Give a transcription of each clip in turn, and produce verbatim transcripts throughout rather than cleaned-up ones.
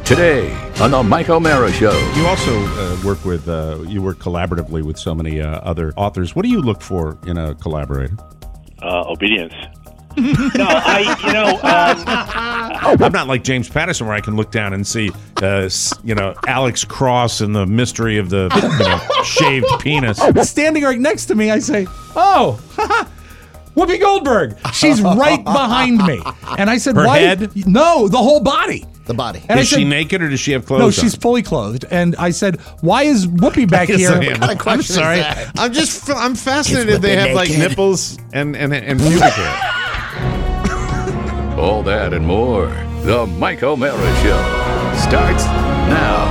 Today on the Mike O'Mara Show. You also uh, work with, uh, you work collaboratively with so many uh, other authors. What do you look for in a collaborator? Uh, obedience. no, I, you know, um, I'm not like James Patterson where I can look down and see, uh, you know, Alex Cross and the mystery of the you know, shaved penis. Standing right next to me, I say, oh, Whoopi Goldberg. She's right behind me. And I said, Her why? head? No, the whole body. The body. And is I said, she naked or does she have clothes No, on? she's fully clothed. And I said, why is Whoopi back Yes, here? I am. What kind of question I'm sorry. is that? I'm just, I'm fascinated Is they Whoopi have like naked? nipples and, and, and pubic hair. All that and more. The Mike O'Mara Show starts now.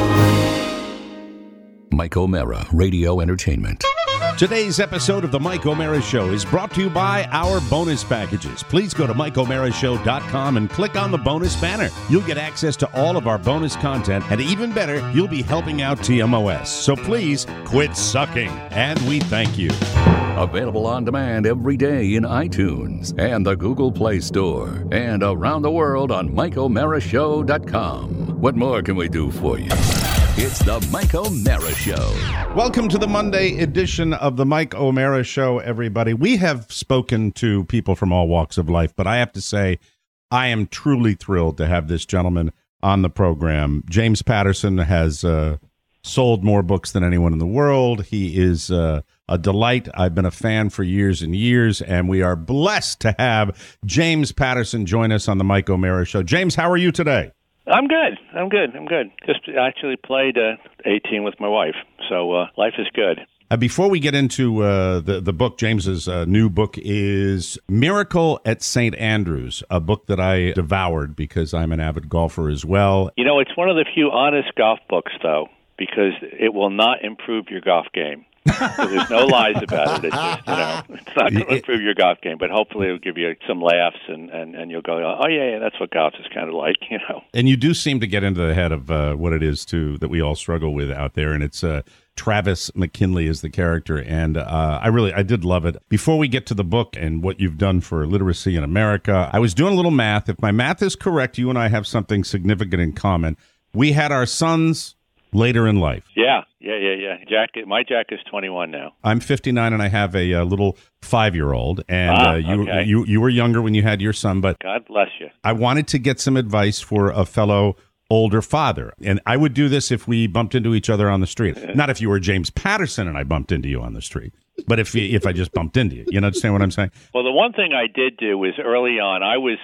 Mike O'Mara, Radio Entertainment. Today's episode of the Mike O'Mara Show is brought to you by our bonus packages. Please go to Mike O'Mara Show dot com and click on the bonus banner. You'll get access to all of our bonus content, and even better, you'll be helping out T M O S. So please quit sucking, and we thank you. Available on demand every day in iTunes and the Google Play Store and around the world on Mike O'Mara Show dot com. What more can we do for you? It's the Mike O'Mara Show. Welcome to the Monday edition of the Mike O'Mara Show, everybody. We have spoken to people from all walks of life, but I have to say, I am truly thrilled to have this gentleman on the program. James Patterson has uh, sold more books than anyone in the world. He is uh, a delight. I've been a fan for years and years, and we are blessed to have James Patterson join us on the Mike O'Mara Show. James, how are you today? I'm good. I'm good. I'm good. Just actually played uh, eighteen with my wife, so uh, life is good. Uh, before we get into uh, the, the book, James's uh, new book is Miracle at Saint Andrews, a book that I devoured because I'm an avid golfer as well. You know, it's one of the few honest golf books, though, because it will not improve your golf game. So there's no lies about it. It's just, you know, it's not going to improve your golf game, but hopefully it'll give you some laughs, and, and, and you'll go, oh, yeah, yeah, that's what golf is kind of like, you know. And you do seem to get into the head of uh, what it is, too, that we all struggle with out there, and it's uh, Travis McKinley is the character, and uh, I really, I did love it. Before we get to the book and what you've done for literacy in America, I was doing a little math. If my math is correct, you and I have something significant in common. We had our sons later in life. Yeah, yeah, yeah, yeah. Jack, my Jack is twenty-one now. I'm fifty-nine, and I have a, uh little five-year-old, and Ah, uh, you, okay. you you were younger when you had your son, but God bless you. I wanted to get some advice for a fellow older father, and I would do this if we bumped into each other on the street. Not if you were James Patterson and I bumped into you on the street, but if if I just bumped into you. You understand what I'm saying? Well, the one thing I did do was early on, I was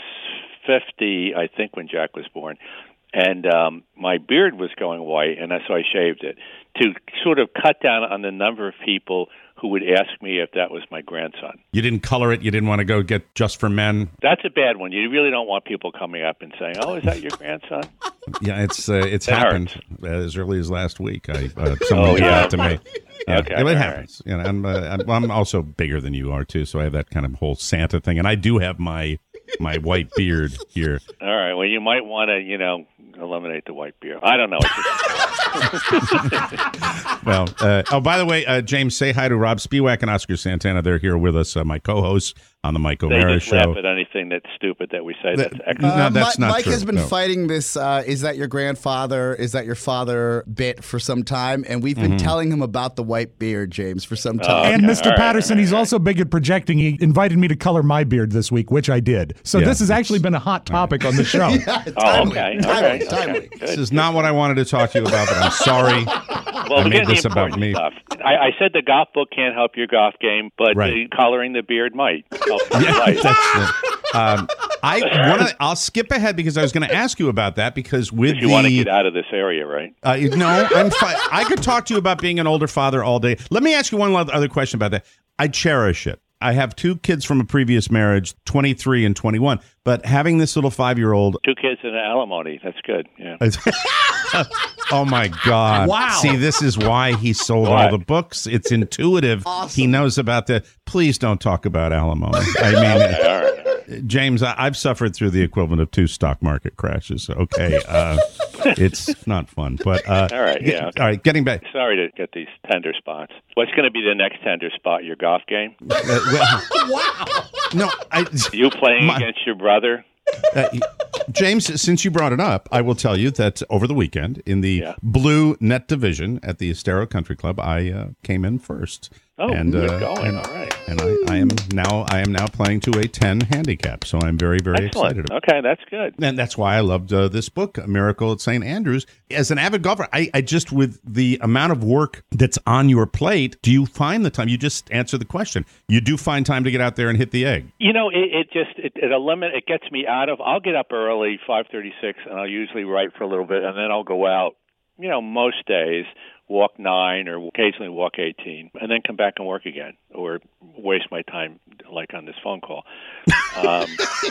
fifty, I think, when Jack was born, and um, my beard was going white, and so I shaved it to sort of cut down on the number of people who would ask me if that was my grandson. You didn't color it. You didn't want to go get Just for Men. That's a bad one. You really don't want people coming up and saying, "Oh, is that your grandson?" Yeah, it's uh, it's It happened uh, as early as last week. I uh, someone Oh, did yeah. that to me. Yeah, Okay, it all right. happens. You know, I'm, uh, I'm I'm also bigger than you are too, so I have that kind of whole Santa thing, and I do have my my white beard here. All right. Well, you might want to, you know, eliminate the white beard. I don't know. Well, uh, oh, by the way, uh, James, say hi to Rob Spiewak and Oscar Santana. They're here with us, uh, my co-hosts on the Mike They O'Mara just Show. laugh at anything that's stupid that we say. That's excellent. No, that's Mi- not Mike true. has been No. fighting this uh, is that your grandfather, is that your father bit for some time, and we've been Mm-hmm. telling him about the white beard, James, for some time. And Okay, Mister all right, Patterson, all right, he's all right. also big at projecting. He invited me to color my beard this week, which I did. So Yeah, this has it's- actually been a hot topic on the show. Yeah, Oh, timely, okay. timely, All right. timely. Okay. This Good. is not what I wanted to talk to you about, but I'm sorry. Well, I we made get the this about important me. Stuff. I, I said the golf book can't help your golf game, but Right. the coloring the beard might help your Yeah, life. that's the, um, I want to. I'll skip ahead because I was going to ask you about that because with If you the want to get out of this area, right? uh, no, I'm fine. I could talk to you about being an older father all day. Let me ask you one other question about that. I cherish it. I have two kids from a previous marriage, twenty-three and twenty-one, but having this little five-year-old. Two kids and an alimony. That's good. Yeah. Oh my God! Wow. See, this is why he sold What? all the books. It's intuitive. He knows about the. Please don't talk about alimony. I mean, All right. All right. James, I, I've suffered through the equivalent of two stock market crashes. Okay, uh, it's not fun, but uh, All right, yeah, okay. All right, getting back. Sorry to get these tender spots. What's going to be the next tender spot? Your golf game? Uh, well, wow. No, I. You playing My- against your brother? Uh, James, since you brought it up, I will tell you that over the weekend in the Yeah. Blue Net Division at the Estero Country Club, I uh, came in first. Oh, and, good uh, going. and, All right. And I, I am now I am now playing to a ten handicap, so I'm very very Excellent. excited about it. Okay, that's good. And that's why I loved uh, this book, A Miracle at Saint Andrews. As an avid golfer, I, I just, with the amount of work that's on your plate, do you find the time? You just answer the question. You do find time to get out there and hit the egg. You know, it, it just it, it a limit. It gets me out of. I'll get up early, five thirty-six, and I'll usually write for a little bit, and then I'll go out. You know, most days walk nine or occasionally walk eighteen, and then come back and work again, or waste my time like on this phone call. Um,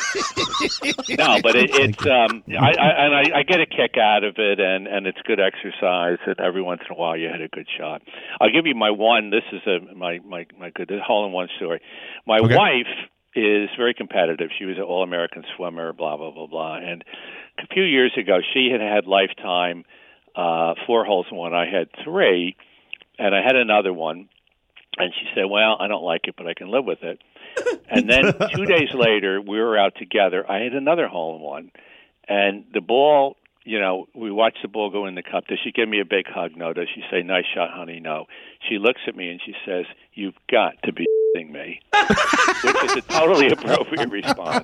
no, but it, it's um, I, I and I, I get a kick out of it, and, and it's good exercise. And every once in a while, you hit a good shot. I'll give you my one. This is a my my my good hole in one story. My Okay. wife is very competitive. She was an All-American swimmer, blah blah blah blah. And a few years ago, she had had Lifetime. Uh, four holes in one. I had three, and I had another one. And she said, well, I don't like it, but I can live with it. And then two days later, we were out together. I had another hole in one. And the ball, you know, we watched the ball go in the cup. Does she give me a big hug? No. Does she say, nice shot, honey? No. She looks at me and she says, you've got to be me, which is a totally appropriate response.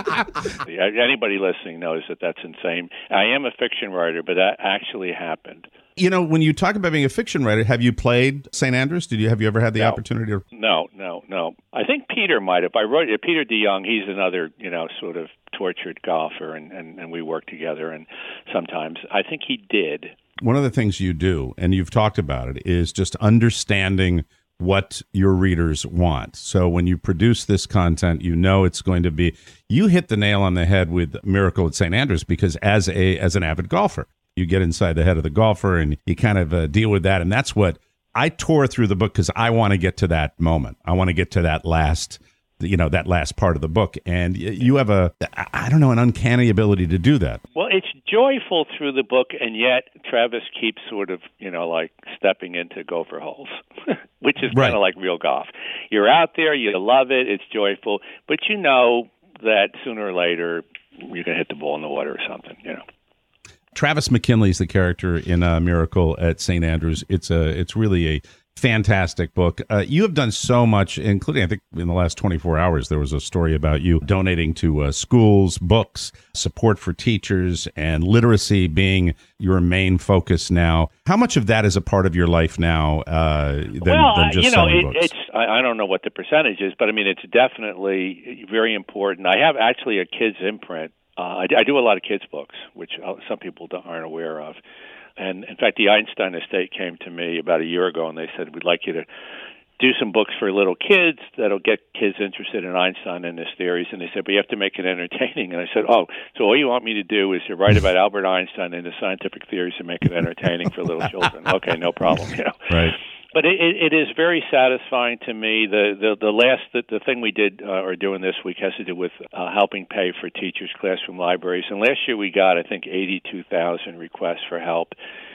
You know. Anybody listening knows that that's insane. I am a fiction writer, but that actually happened. You know, when you talk about being a fiction writer, have you played Saint Andrews? Did you have you ever had the No. opportunity? To... No, no, no. I think Peter might have. I wrote it. Peter DeYoung. He's another, you know, sort of tortured golfer, and, and, and we work together. And sometimes I think he did. One of the things you do, and you've talked about it, is just understanding what your readers want. So when you produce this content, you know it's going to be, you hit the nail on the head with Miracle at Saint Andrews, because as a as an avid golfer, you get inside the head of the golfer and you kind of uh, deal with that. And that's what I tore through the book, because I want to get to that moment. I want to get to that last, you know, that last part of the book. And you have a, I don't know, an uncanny ability to do that. Well, it's joyful through the book, and yet Travis keeps sort of, you know, like stepping into gopher holes, which is Right. kind of like real golf. You're out there, you love it, it's joyful, but you know that sooner or later you're going to hit the ball in the water or something, you know. Travis McKinley is the character in uh, Miracle at Saint Andrews. It's a, it's really a fantastic book. Uh, you have done so much, including, I think, in the last twenty-four hours, there was a story about you donating to uh, schools, books, support for teachers, and literacy being your main focus now. How much of that is a part of your life now uh, than, well, than just you know, selling it, books? it's I, I don't know what the percentage is, but I mean, it's definitely very important. I have actually a kids imprint. Uh, I, I do a lot of kids' books, which uh, some people don't, aren't aware of. And, in fact, the Einstein Estate came to me about a year ago, and they said, we'd like you to do some books for little kids that'll get kids interested in Einstein and his theories. And they said, but you have to make it entertaining. And I said, oh, so all you want me to do is to write about Albert Einstein and his scientific theories and make it entertaining for little children. Okay, no problem. You know. Right. But it, it is very satisfying to me. The the, the last the, the thing we did uh, or doing this week has to do with uh, helping pay for teachers' classroom libraries. And last year we got, I think, eighty-two thousand requests for help,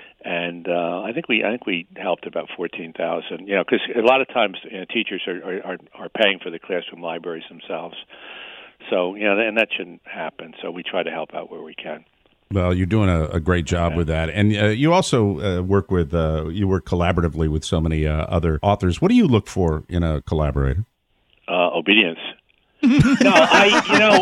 and uh, I think we I think we helped about fourteen thousand. You know, because a lot of times you know, teachers are, are are paying for the classroom libraries themselves. So you know, and that shouldn't happen. So we try to help out where we can. Well, you're doing a, a great job with that, and uh, you also uh, work with uh, you work collaboratively with so many uh, other authors. What do you look for in a collaborator? Uh, obedience. no, I you know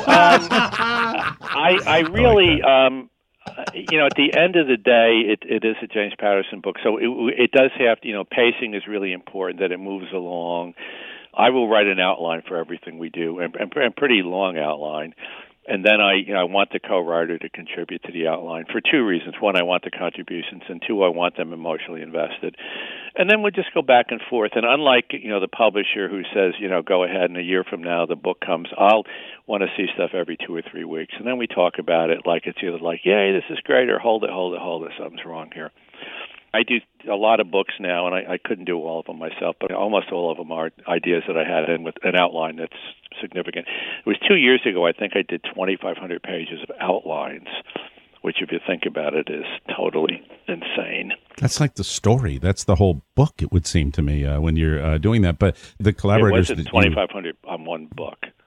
um, I I really I like um, you know at the end of the day it, it is a James Patterson book, so it, it does have to, you know pacing is really important, that it moves along. I will write an outline for everything we do, and, and, and pretty long outline. And then I, you know, I want the co-writer to contribute to the outline for two reasons. One, I want the contributions, and two, I want them emotionally invested. And then we'll just go back and forth. And unlike, you know, the publisher who says, you know, go ahead and a year from now the book comes, I'll want to see stuff every two or three weeks. And then we talk about it like it's either like, yay, this is great, or hold it, hold it, hold it, something's wrong here. I do a lot of books now, and I, I couldn't do all of them myself, but almost all of them are ideas that I had in with an outline that's significant. It was two years ago, I think I did twenty-five hundred pages of outlines, which, if you think about it, is totally insane. That's like the story. That's the whole book, it would seem to me, uh, when you're uh, doing that. But the collaborators... It wasn't twenty-five hundred on one book.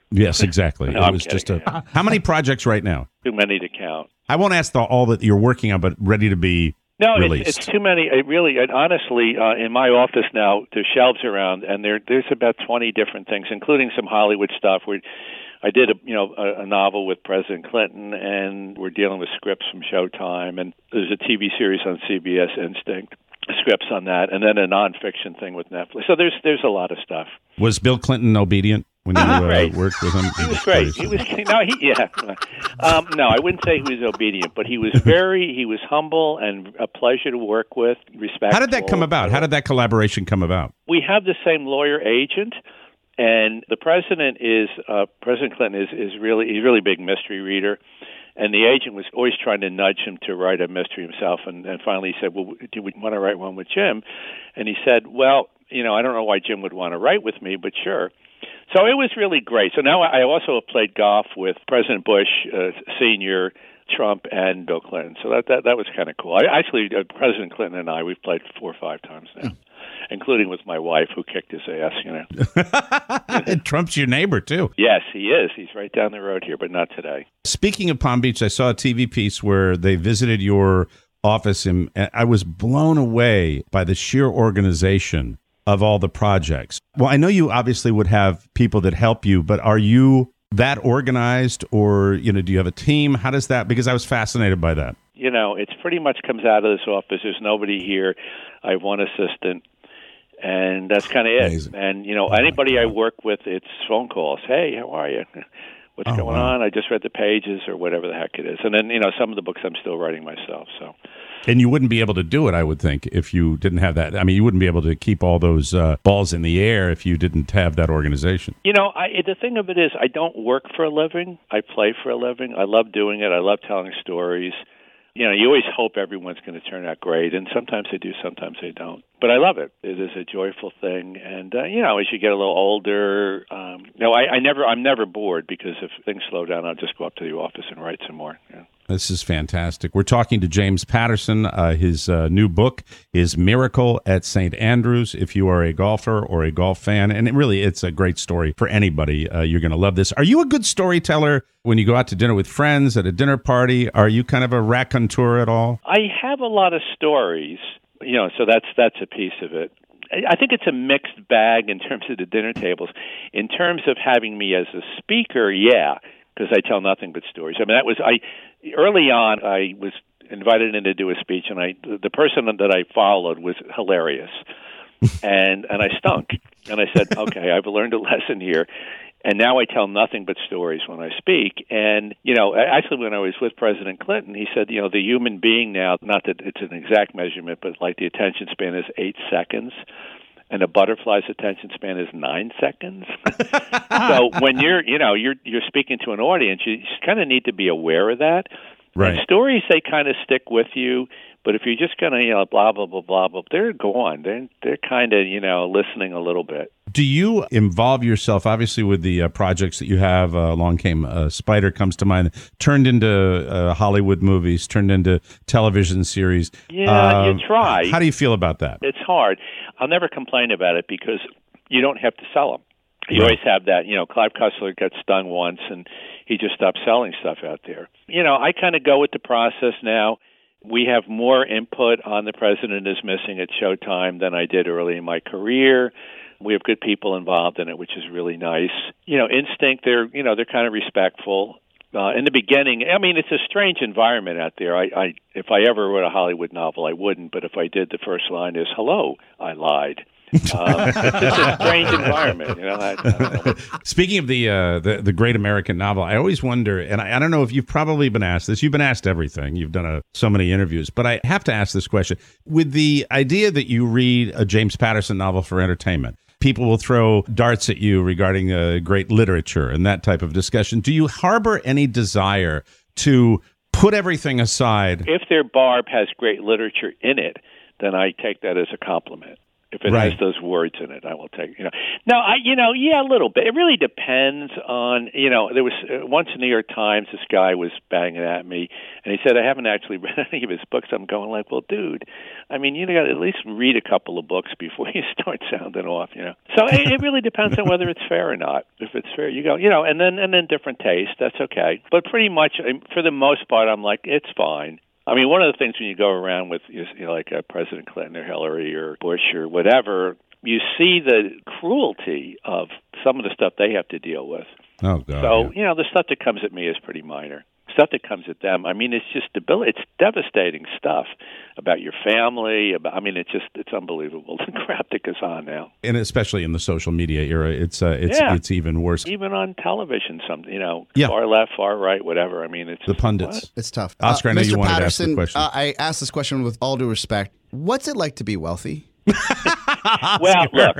Yes, exactly. No, it I'm was kidding. just a. How many projects right now? Too many to count. I won't ask the, all that you're working on, but ready to be No, released. it's, it's too many. It really, it, honestly, uh, in my office now, there's shelves around, and there there's about twenty different things, including some Hollywood stuff. Where I did a you know a, a novel with President Clinton, and we're dealing with scripts from Showtime, and there's a T V series on C B S, Instinct, scripts on that, and then a nonfiction thing with Netflix. So there's there's a lot of stuff. Was Bill Clinton obedient when you uh, great. worked with him? He was great. He was no, he yeah. Um, no, I wouldn't say he was obedient, but he was very he was humble and a pleasure to work with. Respectful. How did that come about? How did that collaboration come about? We have the same lawyer agent. And the president is uh, President Clinton is, is really he's a really big mystery reader, and the agent was always trying to nudge him to write a mystery himself. And, and finally, he said, "Well, do we want to write one with Jim?" And he said, "Well, you know, I don't know why Jim would want to write with me, but sure." So it was really great. So now I also played golf with President Bush uh, Senior, Trump, and Bill Clinton. So that that, that was kind of cool. I, actually, uh, President Clinton and I we've played four or five times now. Including with my wife, who kicked his ass, you know. Trump's your neighbor, too. Yes, he is. He's right down the road here, but not today. Speaking of Palm Beach, I saw a T V piece where they visited your office, and I was blown away by the sheer organization of all the projects. Well, I know you obviously would have people that help you, but are you that organized, or, you know, do you have a team? How does that, because I was fascinated by that. You know, it's pretty much comes out of this office. There's nobody here. I have one assistant. And that's kind of it. Amazing. And, you know, oh anybody I work with, it's phone calls. Hey, how are you? What's oh, going wow. on? I just read the pages or whatever the heck it is. And then, you know, some of the books I'm still writing myself. So, And you wouldn't be able to do it, I would think, if you didn't have that. I mean, you wouldn't be able to keep all those uh, balls in the air if you didn't have that organization. You know, I, the thing of it is I don't work for a living. I play for a living. I love doing it. I love telling stories. You know, you always hope everyone's going to turn out great, and sometimes they do, sometimes they don't. But I love it. It is a joyful thing, and uh, you know, as you get a little older, um, no, I, I never, I'm never bored because if things slow down, I'll just go up to the office and write some more. Yeah. This is fantastic. We're talking to James Patterson. Uh, his uh, new book is Miracle at Saint Andrews. If you are a golfer or a golf fan, and it really, it's a great story for anybody. Uh, you're going to love this. Are you a good storyteller when you go out to dinner with friends at a dinner party? Are you kind of a raconteur at all? I have a lot of stories, you know, so that's that's a piece of it. I think it's a mixed bag in terms of the dinner tables. In terms of having me as a speaker, yeah, because I tell nothing but stories. I mean, that was I early on. I was invited in to do a speech, and I the person that I followed was hilarious, and and I stunk. And I said, okay, I've learned a lesson here. And now I tell nothing but stories when I speak. And, you know, actually when I was with President Clinton, he said, you know, the human being now, not that it's an exact measurement, but like the attention span is eight seconds. And a butterfly's attention span is nine seconds. So when you're, you know, you're you're speaking to an audience, you kind of need to be aware of that. Right. And stories, they kind of stick with you. But if you're just going to, you know, blah, blah, blah, blah, blah, they're gone. They're, they're kind of, you know, listening a little bit. Do you involve yourself, obviously, with the uh, projects that you have? Uh, along came uh, Spider comes to mind, turned into uh, Hollywood movies, turned into television series. Yeah, um, you try. How do you feel about that? It's hard. I'll never complain about it because you don't have to sell them. You Right. always have that. You know, Clive Cussler got stung once, and he just stopped selling stuff out there. You know, I kind of go with the process now. We have more input on The President is Missing at Showtime than I did early in my career. We have good people involved in it, which is really nice. You know, Instinct, they're, you know, they're kind of respectful. Uh, in the beginning, I mean, it's a strange environment out there. I, I, if I ever wrote a Hollywood novel, I wouldn't. But if I did, the first line is, hello, I lied. um, it's just a strange environment, you know. I, I don't know. Speaking of the, uh, the the Great American Novel, I always wonder, and I, I don't know if you've probably been asked this. You've been asked everything. You've done a, so many interviews, but I have to ask this question: with the idea that you read a James Patterson novel for entertainment, people will throw darts at you regarding uh, great literature and that type of discussion. Do you harbor any desire to put everything aside? If their barb has great literature in it, then I take that as a compliment. If it Right. has those words in it, I will take. You know, no, I, you know, yeah, a little bit. It really depends on, you know. There was uh, once in the New York Times, this guy was banging at me, and he said, "I haven't actually read any of his books." I'm going like, "Well, dude, I mean, you got to at least read a couple of books before you start sounding off." You know, so it, it really depends on whether it's fair or not. If it's fair, you go, you know, and then and then different taste. That's okay, but pretty much for the most part, I'm like, it's fine. I mean, one of the things when you go around with, you know, like uh, President Clinton or Hillary or Bush or whatever, you see the cruelty of some of the stuff they have to deal with. Oh, God. So, yeah. you know, the stuff that comes at me is pretty minor. Stuff that comes at them, I mean, it's just debil- it's devastating stuff about your family. About, I mean, it's just it's unbelievable the crap that goes on now, And especially in the social media era, it's uh, it's Yeah. it's even worse. even on television. Some, you know, Yeah. far left, far right, whatever. I mean, it's The pundits. what? It's tough. Oscar, I know Mister you wanted to ask the Patterson, question. Uh, I asked this question with all due respect. What's it like to be wealthy? Well, look,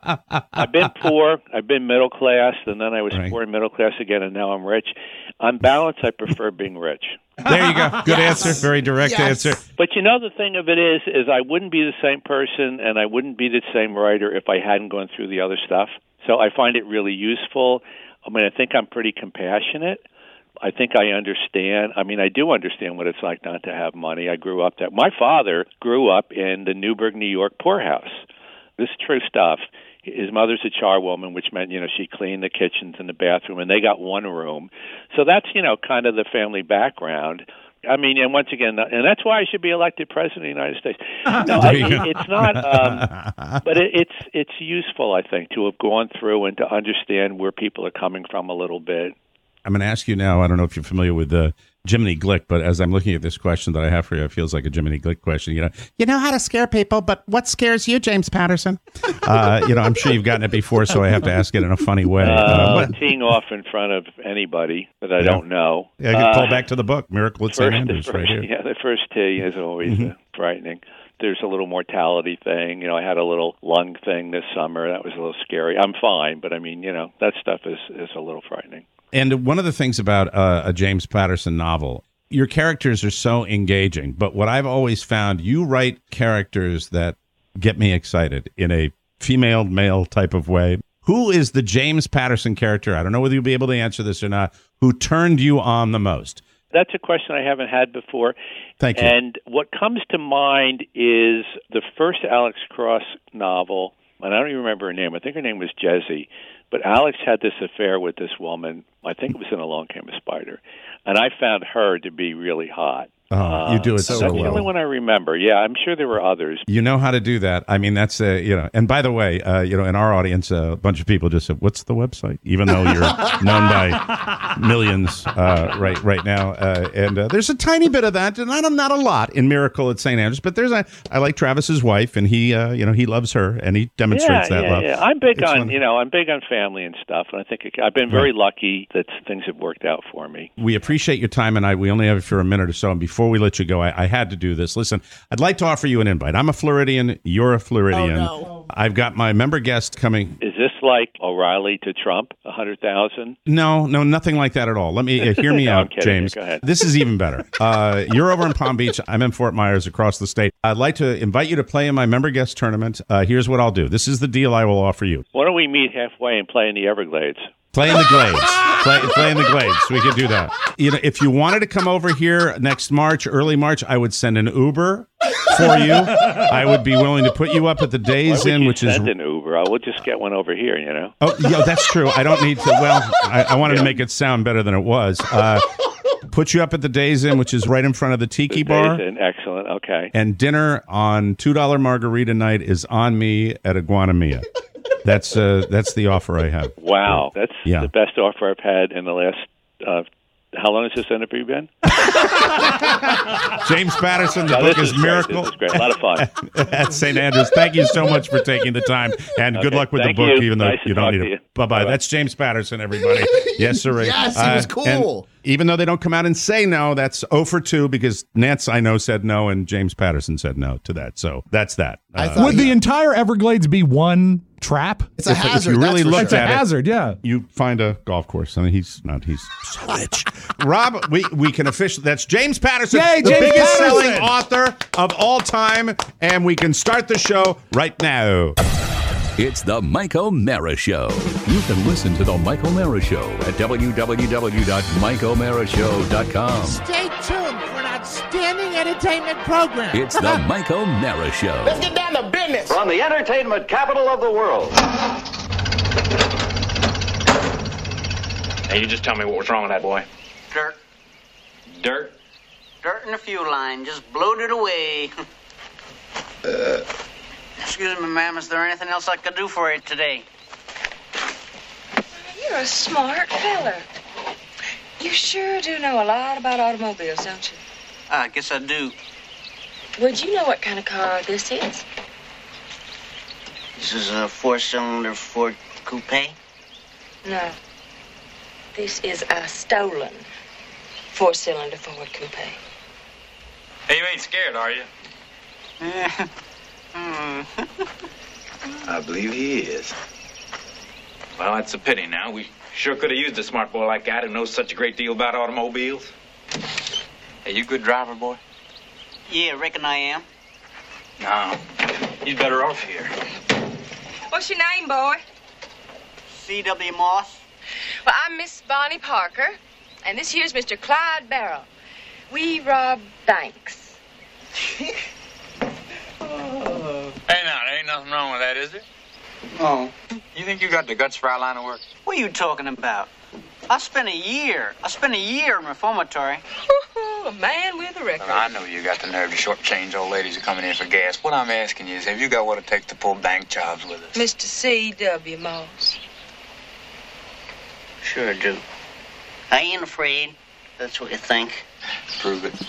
I've been poor, I've been middle class, and then I was Right. poor and middle class again, and now I'm rich. On balance, I prefer being rich. There you go. Good Yes. answer. Very direct Yes. answer. But you know, the thing of it is, is I wouldn't be the same person, and I wouldn't be the same writer if I hadn't gone through the other stuff. So I find it really useful. I mean, I think I'm pretty compassionate. I think I understand. I mean, I do understand what it's like not to have money. I grew up that. My father grew up in the Newburgh, New York poorhouse. This is true stuff. His mother's a charwoman, which meant, you know, she cleaned the kitchens and the bathroom, and they got one room. So that's, you know, kind of the family background. I mean, and once again, and that's why I should be elected president of the United States. No, I, it, it's not, um, but it, it's it's useful, I think, to have gone through and to understand where people are coming from a little bit. I'm going to ask you now. I don't know if you're familiar with uh, Jiminy Glick, but as I'm looking at this question that I have for you, it feels like a Jiminy Glick question. You know, you know how to scare people, but what scares you, James Patterson? uh, you know, I'm sure you've gotten it before, so I have to ask it in a funny way. Uh, Uh, what- teeing off in front of anybody that I Yeah. don't know. yeah, I can Uh, call back to the book, Miracle at Saint First, Andrews, the right first, here. yeah, the first tee is always uh, frightening. There's a little mortality thing. You know, I had a little lung thing this summer. That was a little scary. I'm fine, but I mean, you know, that stuff is, is a little frightening. And one of the things about uh, a James Patterson novel, your characters are so engaging. But what I've always found, you write characters that get me excited in a female, male type of way. Who is the James Patterson character? I don't know whether you'll be able to answer this or not. Who turned you on the most? That's a question I haven't had before. Thank you. And what comes to mind is the first Alex Cross novel, and I don't even remember her name. I think her name was Jessie. But Alex had this affair with this woman. I think it was in Along Came a Spider. And I found her to be really hot. Oh, you do it so so, That's well. the only one I remember. Yeah, I'm sure there were others. You know how to do that. I mean, that's a, you know, and by the way, uh, you know, in our audience, uh, a bunch of people just said, what's the website? Even though you're known by millions uh, right right now. Uh, and uh, there's a tiny bit of that, and not a, not a lot in Miracle at Saint Andrews, but there's a, I like Travis's wife, and he, uh, you know, he loves her, and he demonstrates yeah, that yeah, love. Yeah, I'm big It's on, one- you know, I'm big on family and stuff, and I think it, I've been very lucky that things have worked out for me. We appreciate your time, and I, we only have it for a minute or so. And before we let you go, I, I had to do this. Listen, I'd like to offer you an invite. I'm a Floridian. You're a Floridian. Oh, no. I've got my member guest coming. Is this like O'Reilly to Trump, one hundred thousand? No, no, nothing like that at all. Let me uh, hear me No, I'm out, kidding. James. Go ahead. This is even better. Uh, you're over in Palm Beach. I'm in Fort Myers, across the state. I'd like to invite you to play in my member guest tournament. Uh, here's what I'll do. This is the deal I will offer you. Why don't we meet halfway and play in the Everglades? Play in the Glades. play, play in the Glades. We could do that. You know, if you wanted to come over here next March, early March, I would send an Uber for you. I would be willing to put you up at the Why Days would Inn, you which is send an Uber? I will just get one over here, you know? oh, yeah, that's true. I don't need to. Well, I, I wanted to make it sound better than it was. Uh, put you up at the Days Inn, which is right in front of the Tiki Bar. Days Inn, excellent, okay. And dinner on two dollar margarita night is on me at Iguana Mia. That's uh, that's the offer I have. Wow, that's Yeah. the best offer I've had in the last, uh, how long has this interview been? James Patterson, the No, book this is is great. Miracle This is great. A lot of fun. at Saint Andrews. Thank you so much for taking the time, and good Okay, luck with the thank book, you. even though Nice to you don't talk need to it. you. Bye-bye. Bye-bye. That's James Patterson, everybody. Yes, sir. Yes, he was cool. Even though they don't come out and say no, that's oh for two because Nance, I know, said no, and James Patterson said no to that. So that's that. I Uh, thought Would he- the entire Everglades be one trap. It's a If- if hazard. you really that's for look It's sure. a at it. hazard, yeah. You find a golf course. I mean, he's not. He's rich. Rob, we we can officially. That's James Patterson, Yay, the James biggest Patterson! selling author of all time, and we can start the show right now. It's the Mike O'Mara Show. You can listen to the Mike O'Mara Show at w w w dot mike o'mara show dot com. Stay tuned for an outstanding entertainment program. It's the Mike O'Mara Show. Let's get down to business. From the entertainment capital of the world. Hey, you just tell me what was wrong with that boy. Dirt. Dirt? Dirt in the fuel line. Just blowed it away. uh. Excuse me, ma'am. Is there anything else I could do for you today? You're a smart fella. You sure do know a lot about automobiles, don't you? I guess I do. Would you know what kind of car this is? This is a four-cylinder Ford Coupe. No. This is a stolen four-cylinder Ford Coupe. Hey, you ain't scared, are you? I believe he is. Well, that's a pity now. We sure could have used a smart boy like that who knows such a great deal about automobiles. Hey, you good driver, boy? Yeah, reckon I am. No. He's better off here. What's your name, boy? C W Moss. Well, I'm Miss Bonnie Parker, and this here's Mister Clyde Barrow. We rob banks. Hey, now, there ain't nothing wrong with that, is there? Oh. You think you got the guts for our line of work? What are you talking about? I spent a year. I spent a year in reformatory. A man with a record. Well, I know you got the nerve to shortchange old ladies who coming in for gas. What I'm asking you is, have you got what it takes to pull bank jobs with us? Mister C W Moss. Sure do. I ain't afraid. That's what you think. Prove it.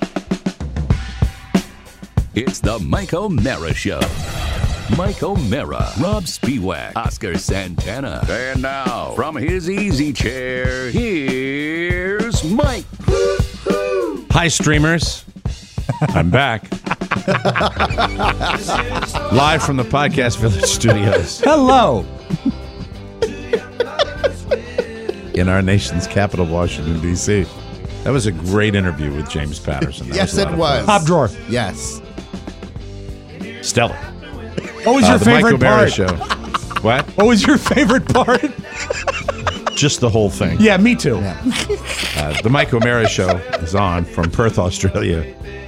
It's the Mike O'Mara Show. Mike O'Mara, Rob Spiewak, Oscar Santana. And now, from his easy chair, here's Mike. Hi, streamers. I'm back. Live from the Podcast Village studios Hello. in our nation's capital, Washington, D C That was a great interview with James Patterson. That Yes, was a it lot of was. fun. Top drawer. Yes. Stellar. What was Uh, your the Mike favorite O'Mara part? Show. What? What was your favorite part? Just the whole thing. Yeah, me too. Uh, the Mike O'Mara Show is on from Perth, Australia,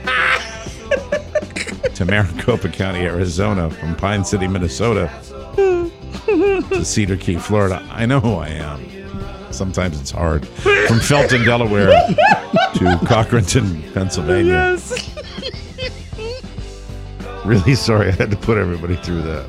to Maricopa County, Arizona, from Pine City, Minnesota, to Cedar Key, Florida. I know who I am. Sometimes it's hard. From Felton, Delaware, to Cochranton, Pennsylvania. Yes. Really sorry I had to put everybody through that.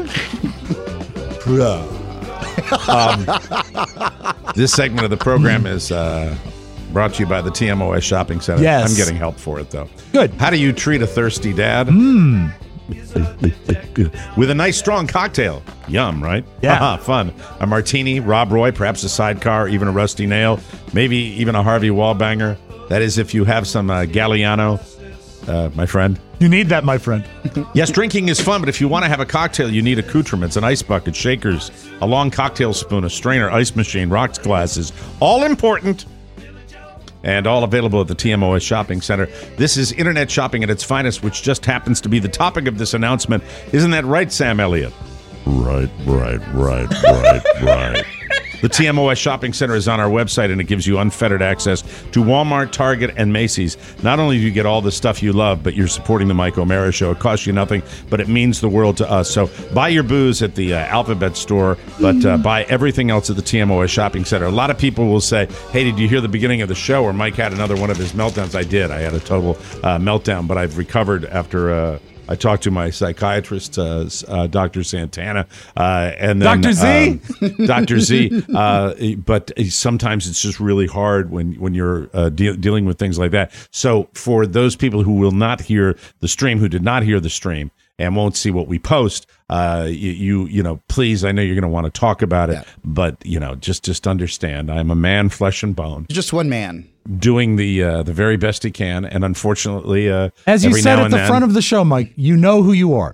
um, this segment of the program is uh, brought to you by the T M O S Shopping Center. Yes. I'm getting help for it, though. Good. How do you treat a thirsty dad? Mm. With a nice, strong cocktail. Yum, right? Yeah. Haha, fun. A martini, Rob Roy, perhaps a sidecar, even a rusty nail, maybe even a Harvey Wallbanger. That is if you have some uh, Galliano, uh, my friend. You need that, my friend. Yes, drinking is fun, but if you want to have a cocktail, you need accoutrements, an ice bucket, shakers, a long cocktail spoon, a strainer, ice machine, rocks glasses. All important and all available at the T M O S Shopping Center. This is internet shopping at its finest, which just happens to be the topic of this announcement. Isn't that right, Sam Elliott? Right, right, right, right, right. The T M O S Shopping Center is on our website, and it gives you unfettered access to Walmart, Target, and Macy's. Not only do you get all the stuff you love, but you're supporting the Mike O'Mara Show. It costs you nothing, but it means the world to us. So buy your booze at the uh, Alphabet store, but uh, buy everything else at the T M O S Shopping Center. A lot of people will say, hey, did you hear the beginning of the show where Mike had another one of his meltdowns? I did. I had a total uh, meltdown, but I've recovered after... Uh, I talked to my psychiatrist, uh, uh, Doctor Santana, uh, and then Doctor Z? um, Doctor Z. Uh, but sometimes it's just really hard when when you're uh, de- dealing with things like that. So for those people who will not hear the stream, who did not hear the stream, and won't see what we post, uh, you, you you know, please, I know you're going to want to talk about it, Yeah. but you know, just just understand, I'm a man, flesh and bone, Just one man. doing the uh, the very best he can, and unfortunately, uh, As you every said now at and the then, front of the show, Mike, you know who you are.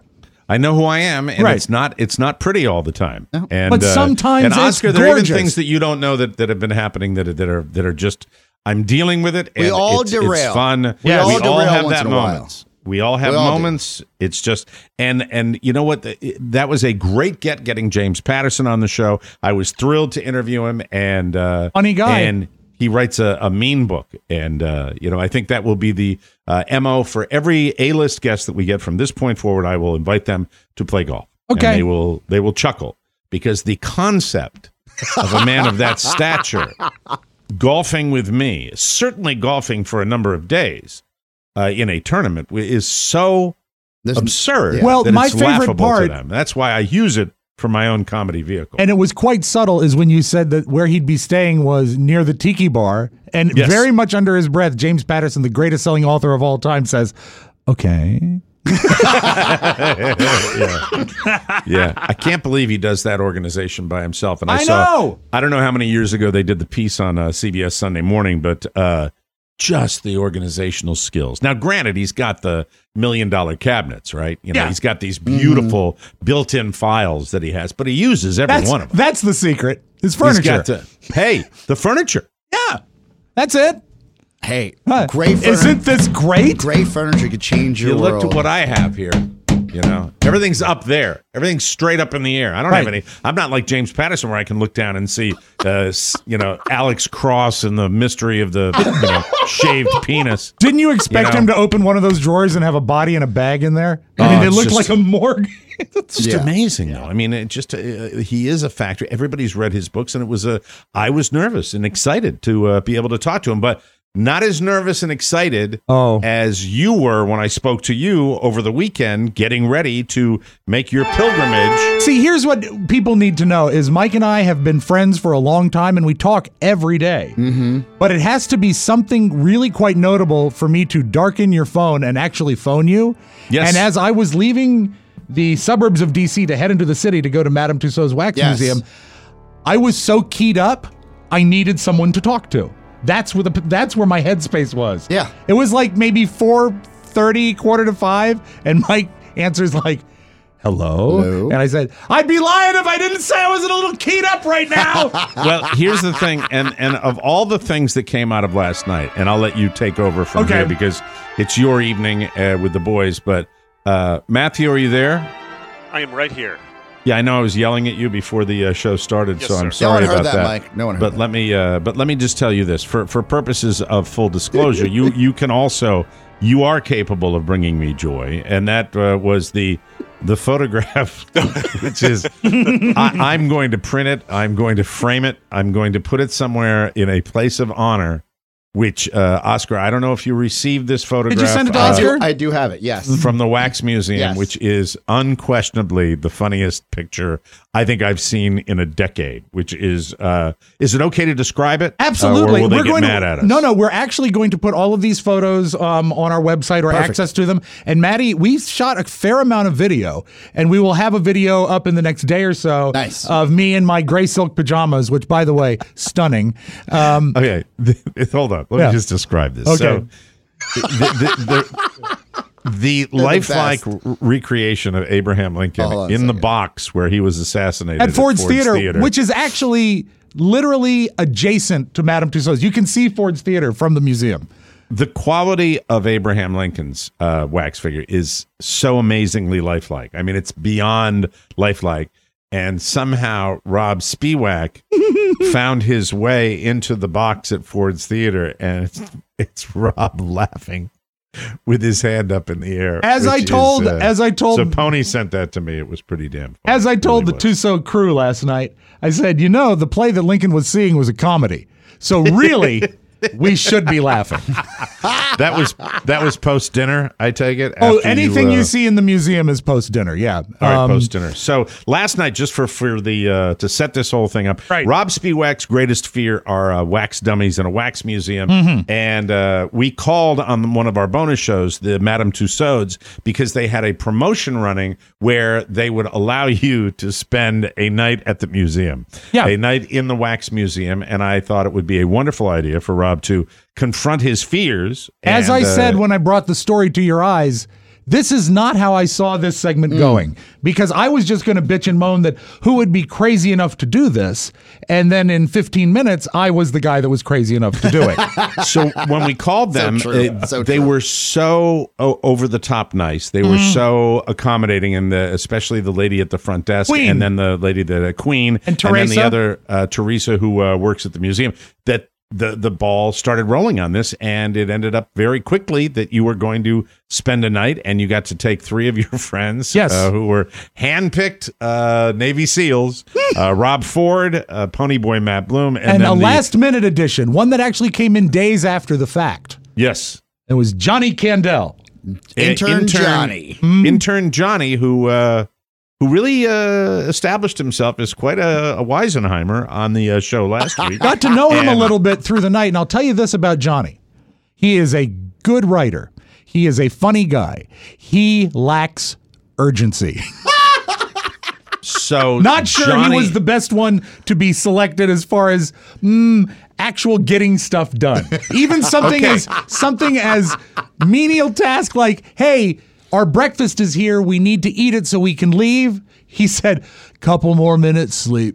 I know who I am, and Right. it's not it's not pretty all the time. And, But uh, sometimes and it's Oscar, there are even gorgeous. things that you don't know that, that have been happening that are, that are that are just I'm dealing with it. And We all it's, derail. It's fun. We all we all derail have once that in a while. moments. We all have We all do. moments. It's just and and you know what? The, that was a great get getting James Patterson on the show. I was thrilled to interview him, and uh, Funny guy. And he writes a, a mean book, and uh, you know I think that will be the uh, M O for every A-list guest that we get from this point forward. I will invite them to play golf. Okay. And they will they will chuckle because the concept of a man of that stature golfing with me, certainly golfing for a number of days uh, in a tournament, is so There's- absurd. yeah. Well, that my it's favorite laughable part- to them. That's why I use it for my own comedy vehicle. And it was quite subtle is when you said that where he'd be staying was near the Tiki Bar. And Yes. very much under his breath, James Patterson, the greatest selling author of all time, says, okay. yeah. yeah, I can't believe he does that organization by himself. And I, I saw, know! I don't know how many years ago they did the piece on uh, C B S Sunday Morning, but uh, just the organizational skills. Now, granted, he's got the million dollar cabinets, right? You know, Yeah. he's got these beautiful built-in files that he has, but he uses every That's, one of them. that's the secret. His He's furniture. got to, hey, the furniture. yeah. That's it. Hey, Huh. great furniture. Isn't this great? Great furniture could change your You look world. at what I have here. You know, everything's up there. Everything's straight up in the air. I don't have Right. any. I'm not like James Patterson, where I can look down and see, uh, s- you know, Alex Cross and the mystery of the you know, shaved penis. Didn't you expect You know? him to open one of those drawers and have a body in a bag in there? I mean, Oh, it it's looked just- like a morgue. It's just Yeah. amazing, though. I mean, it just uh, he is a factor. Everybody's read his books, and it was a. I was nervous and excited to uh, be able to talk to him, but not as nervous and excited Oh. as you were when I spoke to you over the weekend, getting ready to make your pilgrimage. See, here's what people need to know is Mike and I have been friends for a long time and we talk every day. Mm-hmm. But it has to be something really quite notable for me to darken your phone and actually phone you. Yes. And as I was leaving the suburbs of D C to head into the city to go to Madame Tussauds Wax Yes. Museum, I was so keyed up, I needed someone to talk to. That's where the that's where my headspace was. Yeah. It was like maybe four thirty, quarter to five, and Mike answers like, hello? Hello? And I said, I'd be lying if I didn't say I wasn't a little keyed up right now. Well, here's the thing, and and of all the things that came out of last night, and I'll let you take over from Okay. here because it's your evening uh, with the boys. But uh, Matthew, are you there? I am right here. Yeah, I know I was yelling at you before the uh, show started, Yes, so I'm sir. No sorry one heard about that, Mike. No one heard but that. let me, uh, but let me just tell you this: for for purposes of full disclosure, you you can also you are capable of bringing me joy, and that uh, was the the photograph, which is I, I'm going to print it, I'm going to frame it, I'm going to put it somewhere in a place of honor. Which uh, Oscar, I don't know if you received this photograph. send it to uh, I Oscar? do, I do have it, yes. from the Wax Museum, Yes. which is unquestionably the funniest picture I think I've seen in a decade. Which is, uh, is it okay to describe it? Absolutely. Uh, or will they we're get going mad to, at us? No, no, we're actually going to put all of these photos um, on our website or Perfect. access to them. And Maddie, we shot a fair amount of video, and we will have a video up in the next day or so Nice. of me in my gray silk pajamas, which, by the way, stunning. Um, Okay, hold on. Let Yeah. me just describe this. Okay. So, the, the, the, the lifelike best. r- recreation of Abraham Lincoln Hold on a in the second. box where he was assassinated at Ford's, Theater, which is actually literally adjacent to Madame Tussauds. You can see Ford's Theater from the museum. the quality of Abraham Lincoln's uh, wax figure is so amazingly lifelike. I mean, it's beyond lifelike. And somehow Rob Spiewak found his way into the box at Ford's Theater, and it's, it's Rob laughing with his hand up in the air. As I which told- is, uh, as I told- so Pony sent that to me. It was pretty damn funny. As I told It really the was. Tussauds crew last night, I said, you know, the play that Lincoln was seeing was a comedy. So really, we should be laughing. that was that was post dinner. I take it. Oh, after anything you, uh, see in the museum is post dinner. Yeah. All right, Um, post dinner. So last night, just for for the uh, to set this whole thing up, Right. Rob Spiewak's greatest fear are uh, wax dummies in a wax museum, Mm-hmm. and uh, we called on one of our bonus shows, the Madame Tussauds, because they had a promotion running where they would allow you to spend a night at the museum, Yeah. a night in the wax museum, and I thought it would be a wonderful idea for Rob to confront his fears. As and, I uh, said when I brought the story to your eyes, This is not how I saw this segment Mm. going, because I was just going to bitch and moan that who would be crazy enough to do this, and then in fifteen minutes I was the guy that was crazy enough to do it. So when we called them, So true. uh, So they true. were so o- over the top nice. They were Mm. so accommodating, and the especially the lady at the front desk, Queen. and then the lady that uh, Queen, And then the Teresa. other uh, Teresa who uh, works at the museum. That the the ball started rolling on this, and it ended up very quickly that you were going to spend a night, and you got to take three of your friends, Yes. uh, who were handpicked uh, Navy SEALs, uh, Rob Ford, uh, Ponyboy Matt Bloom, and, And then a the- last minute edition, one that actually came in days after the fact. yes. It was Johnny Candell. Intern Johnny. intern Johnny, who uh, who really uh, established himself as quite a, a Weisenheimer on the uh, show last week. Got to know him a And- little bit through the night, and I'll tell you this about Johnny. He is a good writer. He is a funny guy. He lacks urgency. So Not sure Johnny, he was the best one to be selected as far as mm, actual getting stuff done. Even something Okay. as something as menial task like, "Hey, our breakfast is here. We need to eat it so we can leave." He said, "Couple more minutes sleep."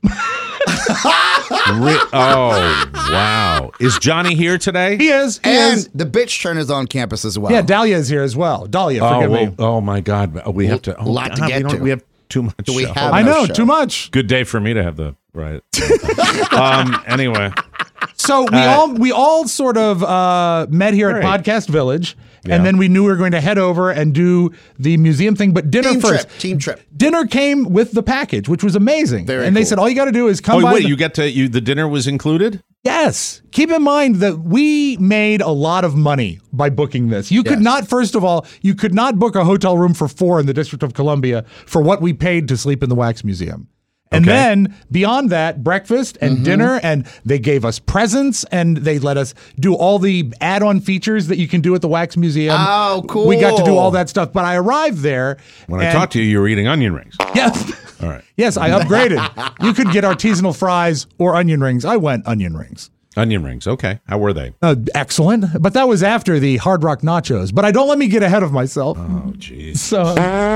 Re- oh wow! Is Johnny here today? He is. He And is. the bitch turn is on campus as well. Yeah, Dahlia is here as well. Dahlia, Oh, forgive well, me. oh my God! We have to. Oh, lot to God, get we don't- to. We have too much. Do we show. have- I no know, show. too much. Good day for me to have the right. um. Anyway, So we Uh, all we all sort of uh, met here at Right. Podcast Village, Yeah. and then we knew we were going to head over and do the museum thing. But dinner Team first. trip. Team trip. Dinner came with the package, which was amazing. Very and they cool. said all you got to do is come oh by. wait, the- you get to you. The dinner was included. Yes. Keep in mind that we made a lot of money by booking this. You could Yes. not, first of all, you could not book a hotel room for four in the District of Columbia for what we paid to sleep in the Wax Museum. And Okay. then beyond that, breakfast and dinner, and they gave us presents, and they let us do all the add-on features that you can do at the Wax Museum. Oh, cool. We got to do all that stuff. But I arrived there. When I and- talked to you, you were eating onion rings. Yes. All right, Yes, I upgraded. You could get artisanal fries or onion rings. I went onion rings. onion rings. Okay, how were they? Uh, excellent. But that was after the Hard Rock Nachos. But I don't let me get ahead of myself. Oh, jeez. So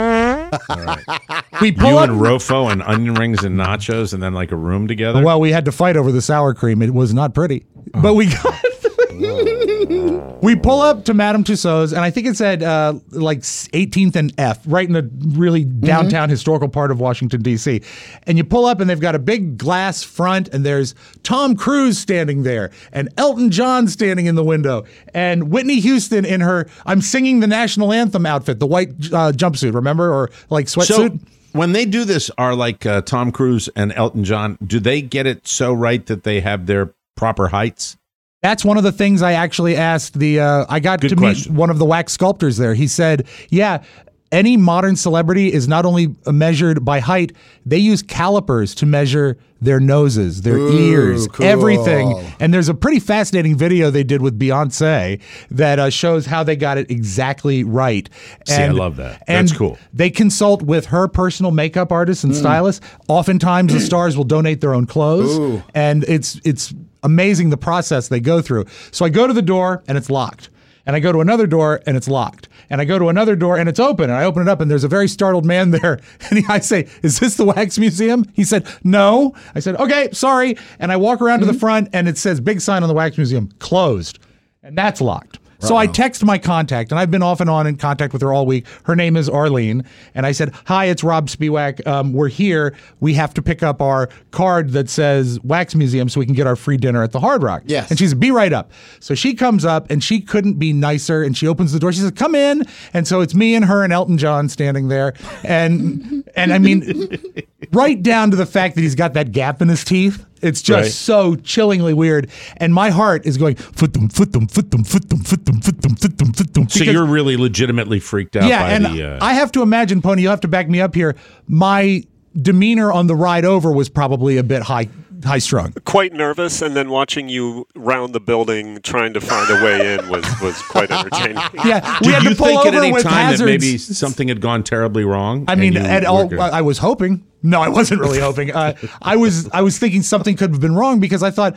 we pull You up. and Rofo and onion rings and nachos, and then like a room together. Well, we had to fight over the sour cream. It was not pretty. But we got. We pull up to Madame Tussauds, and I think it said uh, like eighteenth and F, right in the really downtown historical part of Washington, D C. And you pull up, and they've got a big glass front, and there's Tom Cruise standing there, and Elton John standing in the window, and Whitney Houston in her I'm singing the national anthem outfit, the white uh, jumpsuit, remember? Or like so sweatsuit. when they do this, are like uh, Tom Cruise and Elton John, do they get it so right that they have their proper heights? That's one of the things I actually asked the, uh, I got Good to question. meet one of the wax sculptors there. He said, yeah, any modern celebrity is not only measured by height, they use calipers to measure their noses, their Ooh, ears, cool. everything. And there's a pretty fascinating video they did with Beyonce that uh, shows how they got it exactly right. See, I love that. And That's cool. they consult with her personal makeup artist Mm. and stylist. Oftentimes the stars will donate their own clothes. Ooh. And it's it's amazing the process they go through. So I go to the door and it's locked. And I go to another door and it's locked. And I go to another door and it's open. And I open it up and there's a very startled man there. And he, I say, "Is this the Wax Museum?" He said, "No." I said, "Okay, sorry." And I walk around to the front and it says, big sign on the Wax Museum, closed. And that's locked. So I text my contact, and I've been off and on in contact with her all week. Her name is Arlene, and I said, "Hi, it's Rob Spiewak. Um, we're here. We have to pick up our card that says Wax Museum so we can get our free dinner at the Hard Rock." Yes. And she said, "Be right up." So she comes up, and she couldn't be nicer, and she opens the door. She says, "Come in." And so it's me and her and Elton John standing there, and and I mean, right down to the fact that he's got that gap in his teeth. It's just Right. so chillingly weird, and my heart is going foot them, foot them, foot them, foot them, foot them, foot them, foot them, foot them. So because- you're really legitimately freaked out yeah, by and the. Uh, I have to imagine, Pony, you'll have to back me up here. My demeanor on the ride over was probably a bit high, high strung. Quite nervous, and then watching you round the building trying to find a way in was, was quite entertaining. Yeah, we Did had you to pull think at over any with time hazards. that maybe something had gone terribly wrong? I and mean, you at were all, gonna- I was hoping. No, I wasn't really hoping. Uh, I was, I was thinking something could have been wrong because I thought,